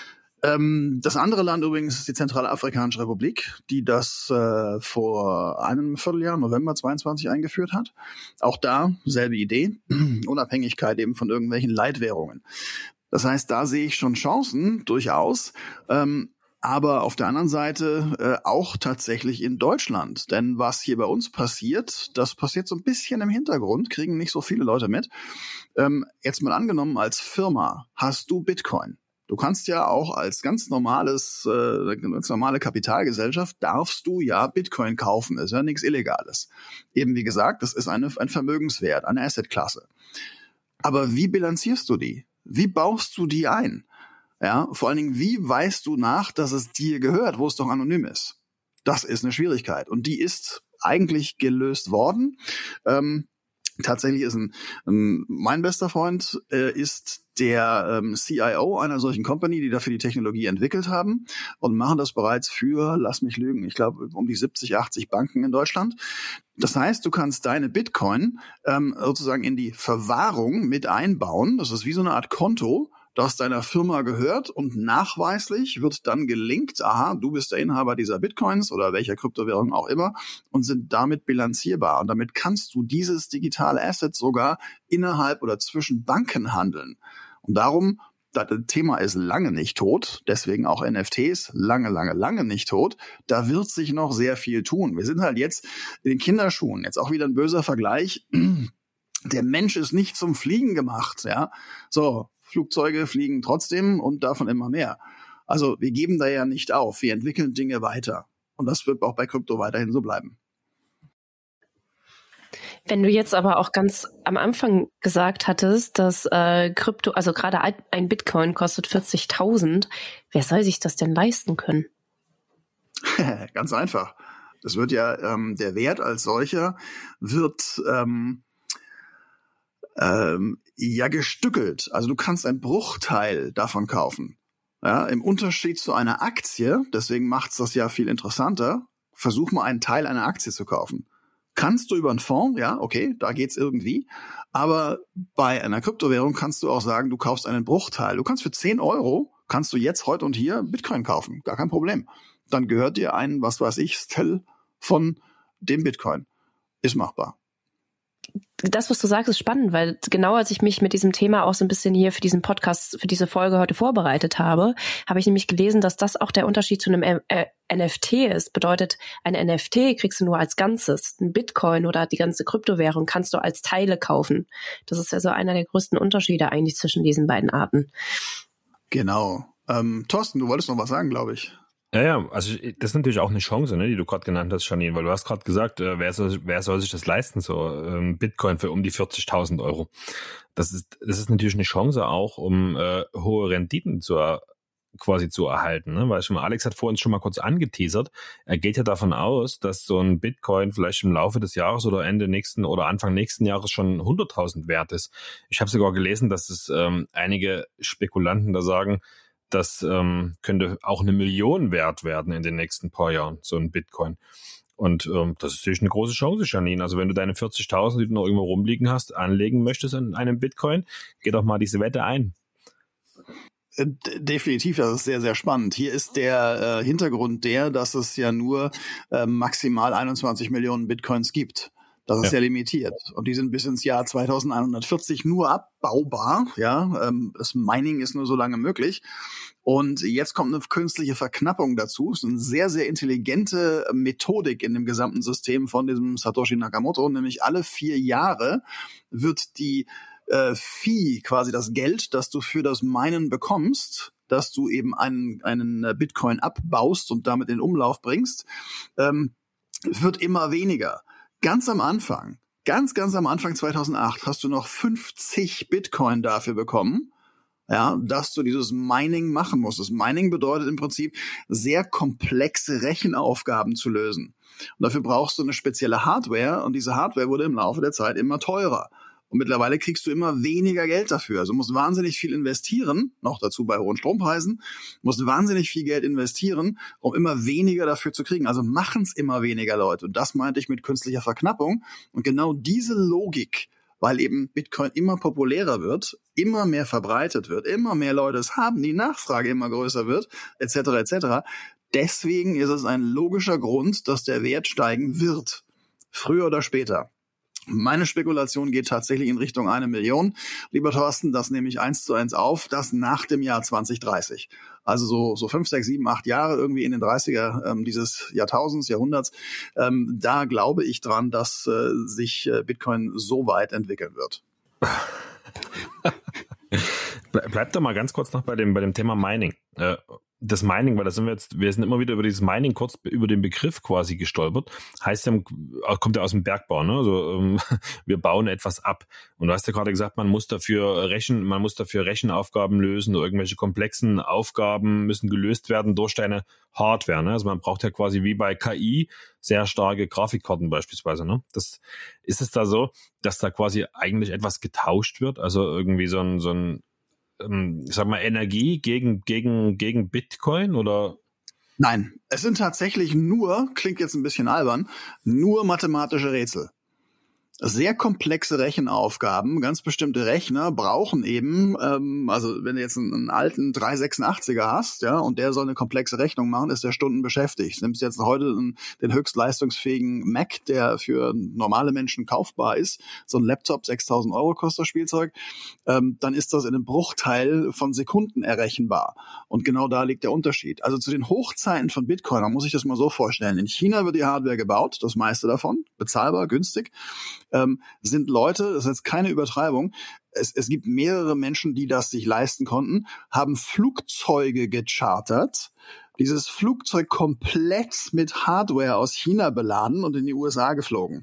Ähm, das andere Land übrigens ist die Zentralafrikanische Republik, die das äh, vor einem Vierteljahr, November zweiundzwanzig, eingeführt hat. Auch da selbe Idee, Unabhängigkeit eben von irgendwelchen Leitwährungen. Das heißt, da sehe ich schon Chancen, durchaus, ähm, aber auf der anderen Seite äh, auch tatsächlich in Deutschland. Denn was hier bei uns passiert, das passiert so ein bisschen im Hintergrund, kriegen nicht so viele Leute mit. Ähm, jetzt mal angenommen, als Firma hast du Bitcoin. Du kannst ja auch als ganz normales, äh, ganz normale Kapitalgesellschaft darfst du ja Bitcoin kaufen. Das ist ja nichts Illegales. Eben wie gesagt, das ist eine, ein Vermögenswert, eine Assetklasse. Aber wie bilanzierst du die? Wie baust du die ein? Ja, vor allen Dingen, wie weist du nach, dass es dir gehört, wo es doch anonym ist? Das ist eine Schwierigkeit. Und die ist eigentlich gelöst worden. Ähm, Tatsächlich ist ein, ähm, mein bester Freund äh, ist der ähm, C I O einer solchen Company, die dafür die Technologie entwickelt haben und machen das bereits für, lass mich lügen, ich glaube um die siebzig, achtzig Banken in Deutschland. Das heißt, du kannst deine Bitcoin ähm, sozusagen in die Verwahrung mit einbauen. Das ist wie so eine Art Konto, das deiner Firma gehört und nachweislich wird dann gelinkt, aha, du bist der Inhaber dieser Bitcoins oder welcher Kryptowährung auch immer und sind damit bilanzierbar. Und damit kannst du dieses digitale Asset sogar innerhalb oder zwischen Banken handeln. Und darum, das Thema ist lange nicht tot, deswegen auch N F Ts lange, lange, lange nicht tot. Da wird sich noch sehr viel tun. Wir sind halt jetzt in den Kinderschuhen, jetzt auch wieder ein böser Vergleich. Der Mensch ist nicht zum Fliegen gemacht, ja. So, Flugzeuge fliegen trotzdem und davon immer mehr. Also wir geben da ja nicht auf. Wir entwickeln Dinge weiter. Und das wird auch bei Krypto weiterhin so bleiben. Wenn du jetzt aber auch ganz am Anfang gesagt hattest, dass äh, Krypto, also gerade ein Bitcoin kostet vierzigtausend, wer soll sich das denn leisten können? Ganz einfach. Das wird ja, ähm, der Wert als solcher wird ähm, ähm, ja gestückelt. Also du kannst einen Bruchteil davon kaufen. Ja, im Unterschied zu einer Aktie, deswegen macht's das ja viel interessanter, versuch mal einen Teil einer Aktie zu kaufen. Kannst du über einen Fonds, ja, okay, da geht's irgendwie. Aber bei einer Kryptowährung kannst du auch sagen, du kaufst einen Bruchteil. Du kannst für zehn Euro, kannst du jetzt, heute und hier Bitcoin kaufen. Gar kein Problem. dann gehört dir ein, was weiß ich, Stell von dem Bitcoin. Ist machbar. Das, was du sagst, ist spannend, weil genau als ich mich mit diesem Thema auch so ein bisschen hier für diesen Podcast, für diese Folge heute vorbereitet habe, habe ich nämlich gelesen, dass das auch der Unterschied zu einem äh, N F T ist. Bedeutet, ein N F T kriegst du nur als Ganzes. Ein Bitcoin oder die ganze Kryptowährung kannst du als Teile kaufen. Das ist ja so einer der größten Unterschiede eigentlich zwischen diesen beiden Arten. Genau. Ähm, Thorsten, du wolltest noch was sagen, glaube ich. Ja, ja, also das ist natürlich auch eine Chance, ne, die du gerade genannt hast, Janine, weil du hast gerade gesagt, äh, wer soll, wer soll sich das leisten, so ähm, Bitcoin für um die vierzigtausend Euro. Das ist, das ist natürlich eine Chance auch, um äh, hohe Renditen zu er, quasi zu erhalten, ne? Weil schon mal, Alex hat vorhin schon mal kurz angeteasert, er geht ja davon aus, dass so ein Bitcoin vielleicht im Laufe des Jahres oder Ende nächsten oder Anfang nächsten Jahres schon hunderttausend wert ist. Ich habe sogar gelesen, dass es ähm, einige Spekulanten da sagen, das ähm, könnte auch eine Million wert werden in den nächsten paar Jahren, so ein Bitcoin. Und ähm, das ist natürlich eine große Chance, Janine. Also wenn du deine vierzigtausend, die du noch irgendwo rumliegen hast, anlegen möchtest an einem Bitcoin, geh doch mal diese Wette ein. Definitiv, das ist sehr, sehr spannend. Hier ist der äh, Hintergrund der, dass es ja nur äh, maximal einundzwanzig Millionen Bitcoins gibt. Das ist ja. ja limitiert. Und die sind bis ins Jahr zweitausendeinhundertvierzig nur abbaubar. Ja, ähm, das Mining ist nur so lange möglich. Und jetzt kommt eine künstliche Verknappung dazu. Es ist eine sehr, sehr intelligente Methodik in dem gesamten System von diesem Satoshi Nakamoto. Nämlich alle vier Jahre wird die äh, Fee, quasi das Geld, das du für das Minen bekommst, dass du eben einen, einen Bitcoin abbaust und damit in Umlauf bringst, ähm, wird immer weniger. Ganz am Anfang, ganz, ganz am Anfang zweitausendacht hast du noch fünfzig Bitcoin dafür bekommen, ja, dass du dieses Mining machen musst. Das Mining bedeutet im Prinzip, sehr komplexe Rechenaufgaben zu lösen. Und dafür brauchst du eine spezielle Hardware und diese Hardware wurde im Laufe der Zeit immer teurer. Und mittlerweile kriegst du immer weniger Geld dafür. Also du musst wahnsinnig viel investieren, noch dazu bei hohen Strompreisen, musst wahnsinnig viel Geld investieren, um immer weniger dafür zu kriegen. Also machen es immer weniger Leute. Und das meinte ich mit künstlicher Verknappung. Und genau diese Logik, weil eben Bitcoin immer populärer wird, immer mehr verbreitet wird, immer mehr Leute es haben, die Nachfrage immer größer wird, et cetera et cetera. Deswegen ist es ein logischer Grund, dass der Wert steigen wird. Früher oder später. Meine Spekulation geht tatsächlich in Richtung eine Million. Lieber Thorsten, das nehme ich eins zu eins auf, das nach dem Jahr zwanzig dreißig. Also so, so fünf, sechs, sieben, acht Jahre irgendwie in den dreißiger ähm, dieses Jahrtausends, Jahrhunderts. Ähm, da glaube ich dran, dass äh, sich äh, Bitcoin so weit entwickeln wird. Bleib doch mal ganz kurz noch bei dem, bei dem Thema Mining. Äh, das Mining, weil da sind wir jetzt, wir sind immer wieder über dieses Mining kurz über den Begriff quasi gestolpert. Heißt ja, kommt ja aus dem Bergbau, ne? Also ähm, wir bauen etwas ab. Und du hast ja gerade gesagt, man muss dafür Rechen, man muss dafür Rechenaufgaben lösen oder irgendwelche komplexen Aufgaben müssen gelöst werden durch deine Hardware, ne? Also man braucht ja quasi wie bei K I sehr starke Grafikkarten beispielsweise, ne? Das ist es da so, dass da quasi eigentlich etwas getauscht wird, also irgendwie so ein so ein ich sag mal, Energie gegen, gegen, gegen Bitcoin oder? Nein, es sind tatsächlich nur, klingt jetzt ein bisschen albern, nur mathematische Rätsel. Sehr komplexe Rechenaufgaben, ganz bestimmte Rechner brauchen eben, ähm, also wenn du jetzt einen, einen alten drei sechsundachtziger hast, ja, und der soll eine komplexe Rechnung machen, ist der Stunden beschäftigt. Nimmst jetzt heute einen, den höchst leistungsfähigen Mac, der für normale Menschen kaufbar ist, so ein Laptop, sechstausend Euro kostet das Spielzeug, ähm, dann ist das in einem Bruchteil von Sekunden errechenbar. Und genau da liegt der Unterschied. Also zu den Hochzeiten von Bitcoin, da muss ich das mal so vorstellen. In China wird die Hardware gebaut, das meiste davon, bezahlbar, günstig. Ähm, sind Leute, das ist jetzt keine Übertreibung, es, es gibt mehrere Menschen, die das sich leisten konnten, haben Flugzeuge gechartert, dieses Flugzeug komplett mit Hardware aus China beladen und in die U S A geflogen.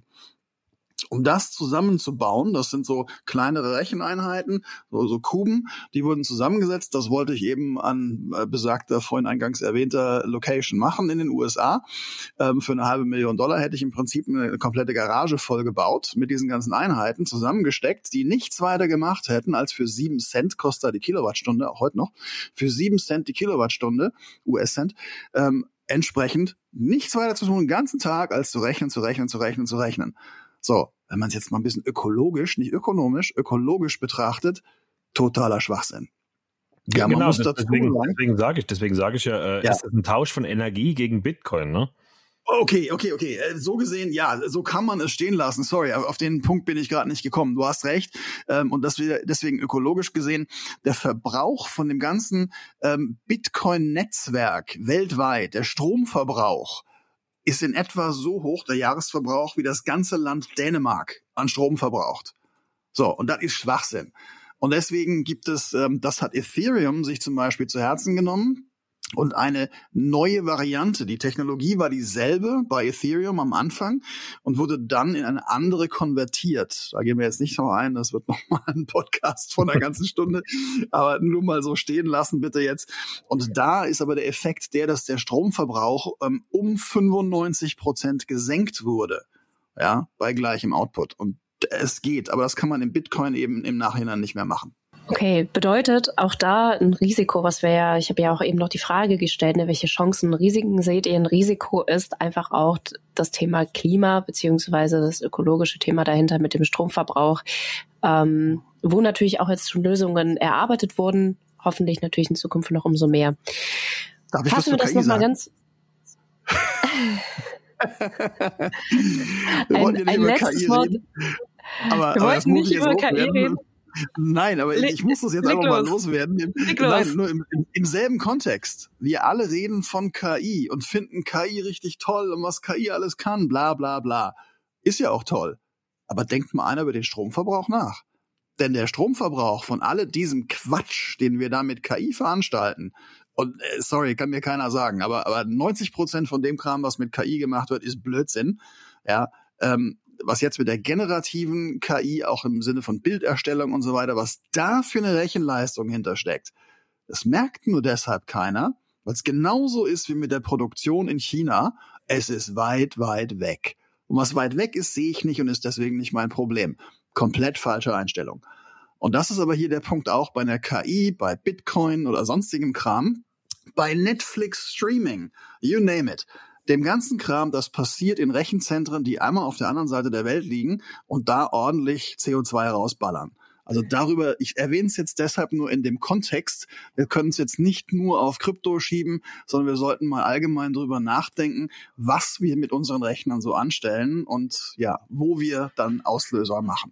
Um das zusammenzubauen, das sind so kleinere Recheneinheiten, so, so Kuben, die wurden zusammengesetzt. Das wollte ich eben an äh, besagter, vorhin eingangs erwähnter Location machen in den U S A. Ähm, für eine halbe Million Dollar hätte ich im Prinzip eine komplette Garage voll gebaut mit diesen ganzen Einheiten zusammengesteckt, die nichts weiter gemacht hätten, als für sieben Cent kostet die Kilowattstunde, auch heute noch, für sieben Cent die Kilowattstunde, U S-Cent, ähm, entsprechend nichts weiter zu tun, den ganzen Tag, als zu rechnen, zu rechnen, zu rechnen, zu rechnen. So, wenn man es jetzt mal ein bisschen ökologisch, nicht ökonomisch, ökologisch betrachtet, totaler Schwachsinn. Ja, man genau, muss das, dazu deswegen, sagen. deswegen sage ich, deswegen sage ich ja, äh, Ja. ist das ein Tausch von Energie gegen Bitcoin, ne? Okay, okay, okay. Äh, So gesehen, ja, so kann man es stehen lassen. Sorry, aber auf den Punkt bin ich gerade nicht gekommen. Du hast recht. Ähm, und das wir deswegen ökologisch gesehen, der Verbrauch von dem ganzen ähm, Bitcoin-Netzwerk weltweit, der Stromverbrauch, ist in etwa so hoch, der Jahresverbrauch, wie das ganze Land Dänemark an Strom verbraucht. So, und das ist Schwachsinn. Und deswegen gibt es, ähm, das hat Ethereum sich zum Beispiel zu Herzen genommen, und eine neue Variante. Die Technologie war dieselbe bei Ethereum am Anfang und wurde dann in eine andere konvertiert. Da gehen wir jetzt nicht noch ein, das wird nochmal ein Podcast von einer ganzen Stunde, aber nur mal so stehen lassen bitte jetzt. Und da ist aber der Effekt der, dass der Stromverbrauch ähm, um fünfundneunzig Prozent gesenkt wurde, ja, bei gleichem Output. Und es geht, aber das kann man im Bitcoin eben im Nachhinein nicht mehr machen. Okay, bedeutet auch da ein Risiko, was wir ja, ich habe ja auch eben noch die Frage gestellt, ne, welche Chancen, Risiken seht ihr? Ein Risiko ist einfach auch das Thema Klima beziehungsweise das ökologische Thema dahinter mit dem Stromverbrauch, ähm, wo natürlich auch jetzt schon Lösungen erarbeitet wurden, hoffentlich natürlich in Zukunft noch umso mehr. Darf ich Fassen wir das nochmal ganz... wir wollten ja nicht ein über letztes K I Wort. reden. Aber, wir aber das wollten muss nicht ich jetzt über K I loswerden. reden. Nein, aber ich muss das jetzt Leg einfach mal los. loswerden. Im, Leg los. nein, nur im, im, im selben Kontext. Wir alle reden von K I und finden K I richtig toll und was K I alles kann, bla bla bla. Ist ja auch toll. Aber denkt mal einer über den Stromverbrauch nach. Denn der Stromverbrauch von all diesem Quatsch, den wir da mit K I veranstalten, und äh, sorry, kann mir keiner sagen, aber, aber neunzig Prozent von dem Kram, was mit K I gemacht wird, ist Blödsinn. Ja, ähm, was jetzt mit der generativen K I, auch im Sinne von Bilderstellung und so weiter, was da für eine Rechenleistung hintersteckt, das merkt nur deshalb keiner, weil es genauso ist wie mit der Produktion in China. Es ist weit, weit weg. Und was weit weg ist, sehe ich nicht und ist deswegen nicht mein Problem. Komplett falsche Einstellung. Und das ist aber hier der Punkt auch bei einer K I, bei Bitcoin oder sonstigem Kram, bei Netflix Streaming, you name it. Dem ganzen Kram, das passiert in Rechenzentren, die einmal auf der anderen Seite der Welt liegen und da ordentlich C O zwei rausballern. Also darüber, ich erwähne es jetzt deshalb nur in dem Kontext, wir können es jetzt nicht nur auf Krypto schieben, sondern wir sollten mal allgemein drüber nachdenken, was wir mit unseren Rechnern so anstellen und ja, wo wir dann Auslöser machen.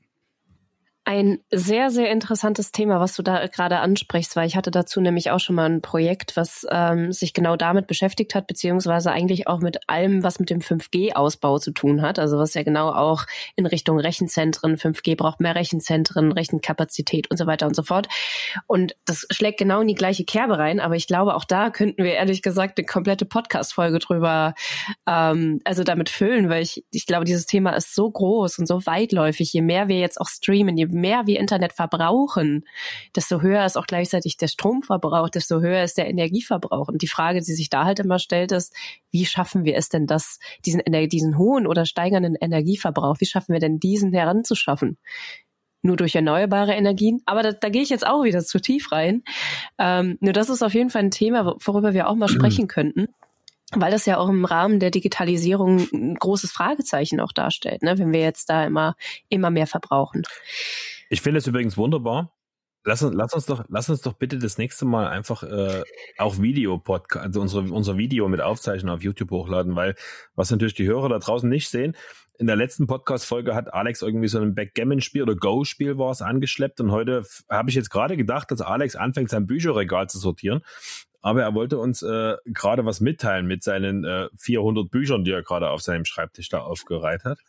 Ein sehr, sehr interessantes Thema, was du da gerade ansprichst, weil ich hatte dazu nämlich auch schon mal ein Projekt, was ähm, sich genau damit beschäftigt hat, beziehungsweise eigentlich auch mit allem, was mit dem fünf G Ausbau zu tun hat. Also was ja genau auch in Richtung Rechenzentren, fünf G braucht mehr Rechenzentren, Rechenkapazität und so weiter und so fort. Und das schlägt genau in die gleiche Kerbe rein, aber ich glaube, auch da könnten wir ehrlich gesagt eine komplette Podcast-Folge drüber ähm, also damit füllen, weil ich, ich glaube, dieses Thema ist so groß und so weitläufig. Je mehr wir jetzt auch streamen, je mehr wir Internet verbrauchen, desto höher ist auch gleichzeitig der Stromverbrauch, desto höher ist der Energieverbrauch. Und die Frage, die sich da halt immer stellt, ist, wie schaffen wir es denn, das, diesen, diesen hohen oder steigenden Energieverbrauch, wie schaffen wir denn diesen heranzuschaffen? Nur durch erneuerbare Energien. Aber da, da gehe ich jetzt auch wieder zu tief rein. Ähm, nur das ist auf jeden Fall ein Thema, worüber wir auch mal sprechen könnten. Weil das ja auch im Rahmen der Digitalisierung ein großes Fragezeichen auch darstellt, ne? Wenn wir jetzt da immer, immer mehr verbrauchen. Ich finde es übrigens wunderbar. Lass uns, lass uns doch, lass uns doch bitte das nächste Mal einfach äh, auch Video-Podcast, also unsere, unser Video mit Aufzeichnen auf YouTube hochladen, weil was natürlich die Hörer da draußen nicht sehen, in der letzten Podcast-Folge hat Alex irgendwie so ein Backgammon-Spiel oder Go-Spiel war es angeschleppt und heute habe ich jetzt gerade gedacht, dass Alex anfängt, sein Bücherregal zu sortieren. Aber er wollte uns äh, gerade was mitteilen mit seinen äh, vierhundert Büchern, die er gerade auf seinem Schreibtisch da aufgereiht hat.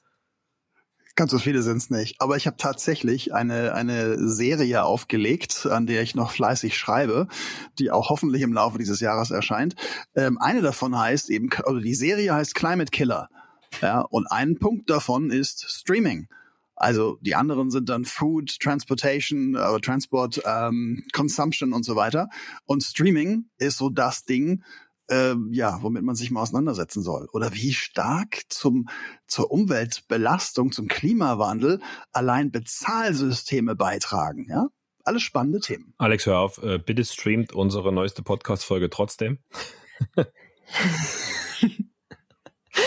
Ganz so viele sind's nicht. Aber ich habe tatsächlich eine eine Serie aufgelegt, an der ich noch fleißig schreibe, die auch hoffentlich im Laufe dieses Jahres erscheint. Ähm, eine davon heißt eben, also die Serie heißt Climate Killer. Ja, und ein Punkt davon ist Streaming. Also die anderen sind dann Food, Transportation, äh, Transport, ähm, Consumption und so weiter. Und Streaming ist so das Ding, äh, ja, womit man sich mal auseinandersetzen soll. Oder wie stark zum zur Umweltbelastung, zum Klimawandel allein Bezahlsysteme beitragen. Ja, alles spannende Themen. Alex, hör auf, äh, bitte streamt unsere neueste Podcast-Folge trotzdem.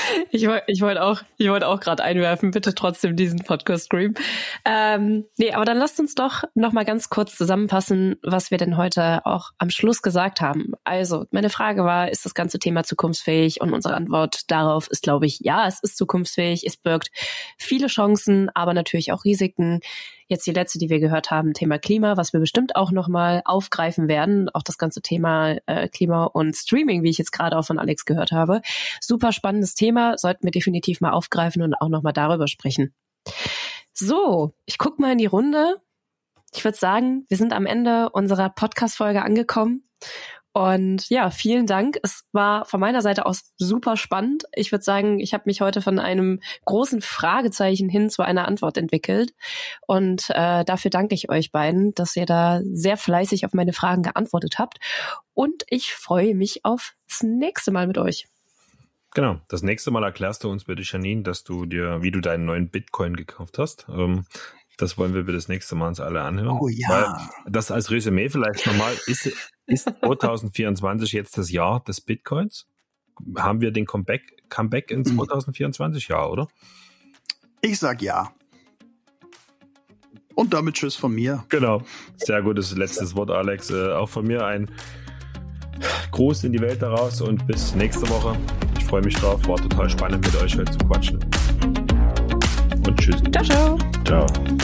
Ich wollte ich wollte auch, ich wollte auch gerade einwerfen, bitte trotzdem diesen Podcast-Stream. Ähm, nee, aber dann lasst uns doch noch mal ganz kurz zusammenfassen, was wir denn heute auch am Schluss gesagt haben. Also, meine Frage war, ist das ganze Thema zukunftsfähig? Und unsere Antwort darauf ist, glaube ich, ja, es ist zukunftsfähig. Es birgt viele Chancen, aber natürlich auch Risiken. Jetzt die letzte, die wir gehört haben, Thema Klima, was wir bestimmt auch nochmal aufgreifen werden. Auch das ganze Thema äh, Klima und Streaming, wie ich jetzt gerade auch von Alex gehört habe. Super spannendes Thema, sollten wir definitiv mal aufgreifen und auch nochmal darüber sprechen. So, ich gucke mal in die Runde. Ich würde sagen, wir sind am Ende unserer Podcast-Folge angekommen. Und ja, vielen Dank. Es war von meiner Seite aus super spannend. Ich würde sagen, ich habe mich heute von einem großen Fragezeichen hin zu einer Antwort entwickelt. Und äh, dafür danke ich euch beiden, dass ihr da sehr fleißig auf meine Fragen geantwortet habt. Und ich freue mich auf das nächste Mal mit euch. Genau, das nächste Mal erklärst du uns bitte, Janine, dass du dir, wie du deinen neuen Bitcoin gekauft hast. Ähm, das wollen wir bitte das nächste Mal uns alle anhören. Oh ja. Weil das als Resümee vielleicht nochmal, ist, ist zwanzig vierundzwanzig jetzt das Jahr des Bitcoins? Haben wir den Comeback, Comeback in zwanzig vierundzwanzig? Ja, oder? Ich sag ja. Und damit tschüss von mir. Genau, sehr gutes letztes Wort, Alex. Äh, auch von mir ein Gruß in die Welt daraus und bis nächste Woche. Ich freue mich drauf, war total spannend mit euch heute zu quatschen. Und tschüss. Ciao, ciao. Ciao.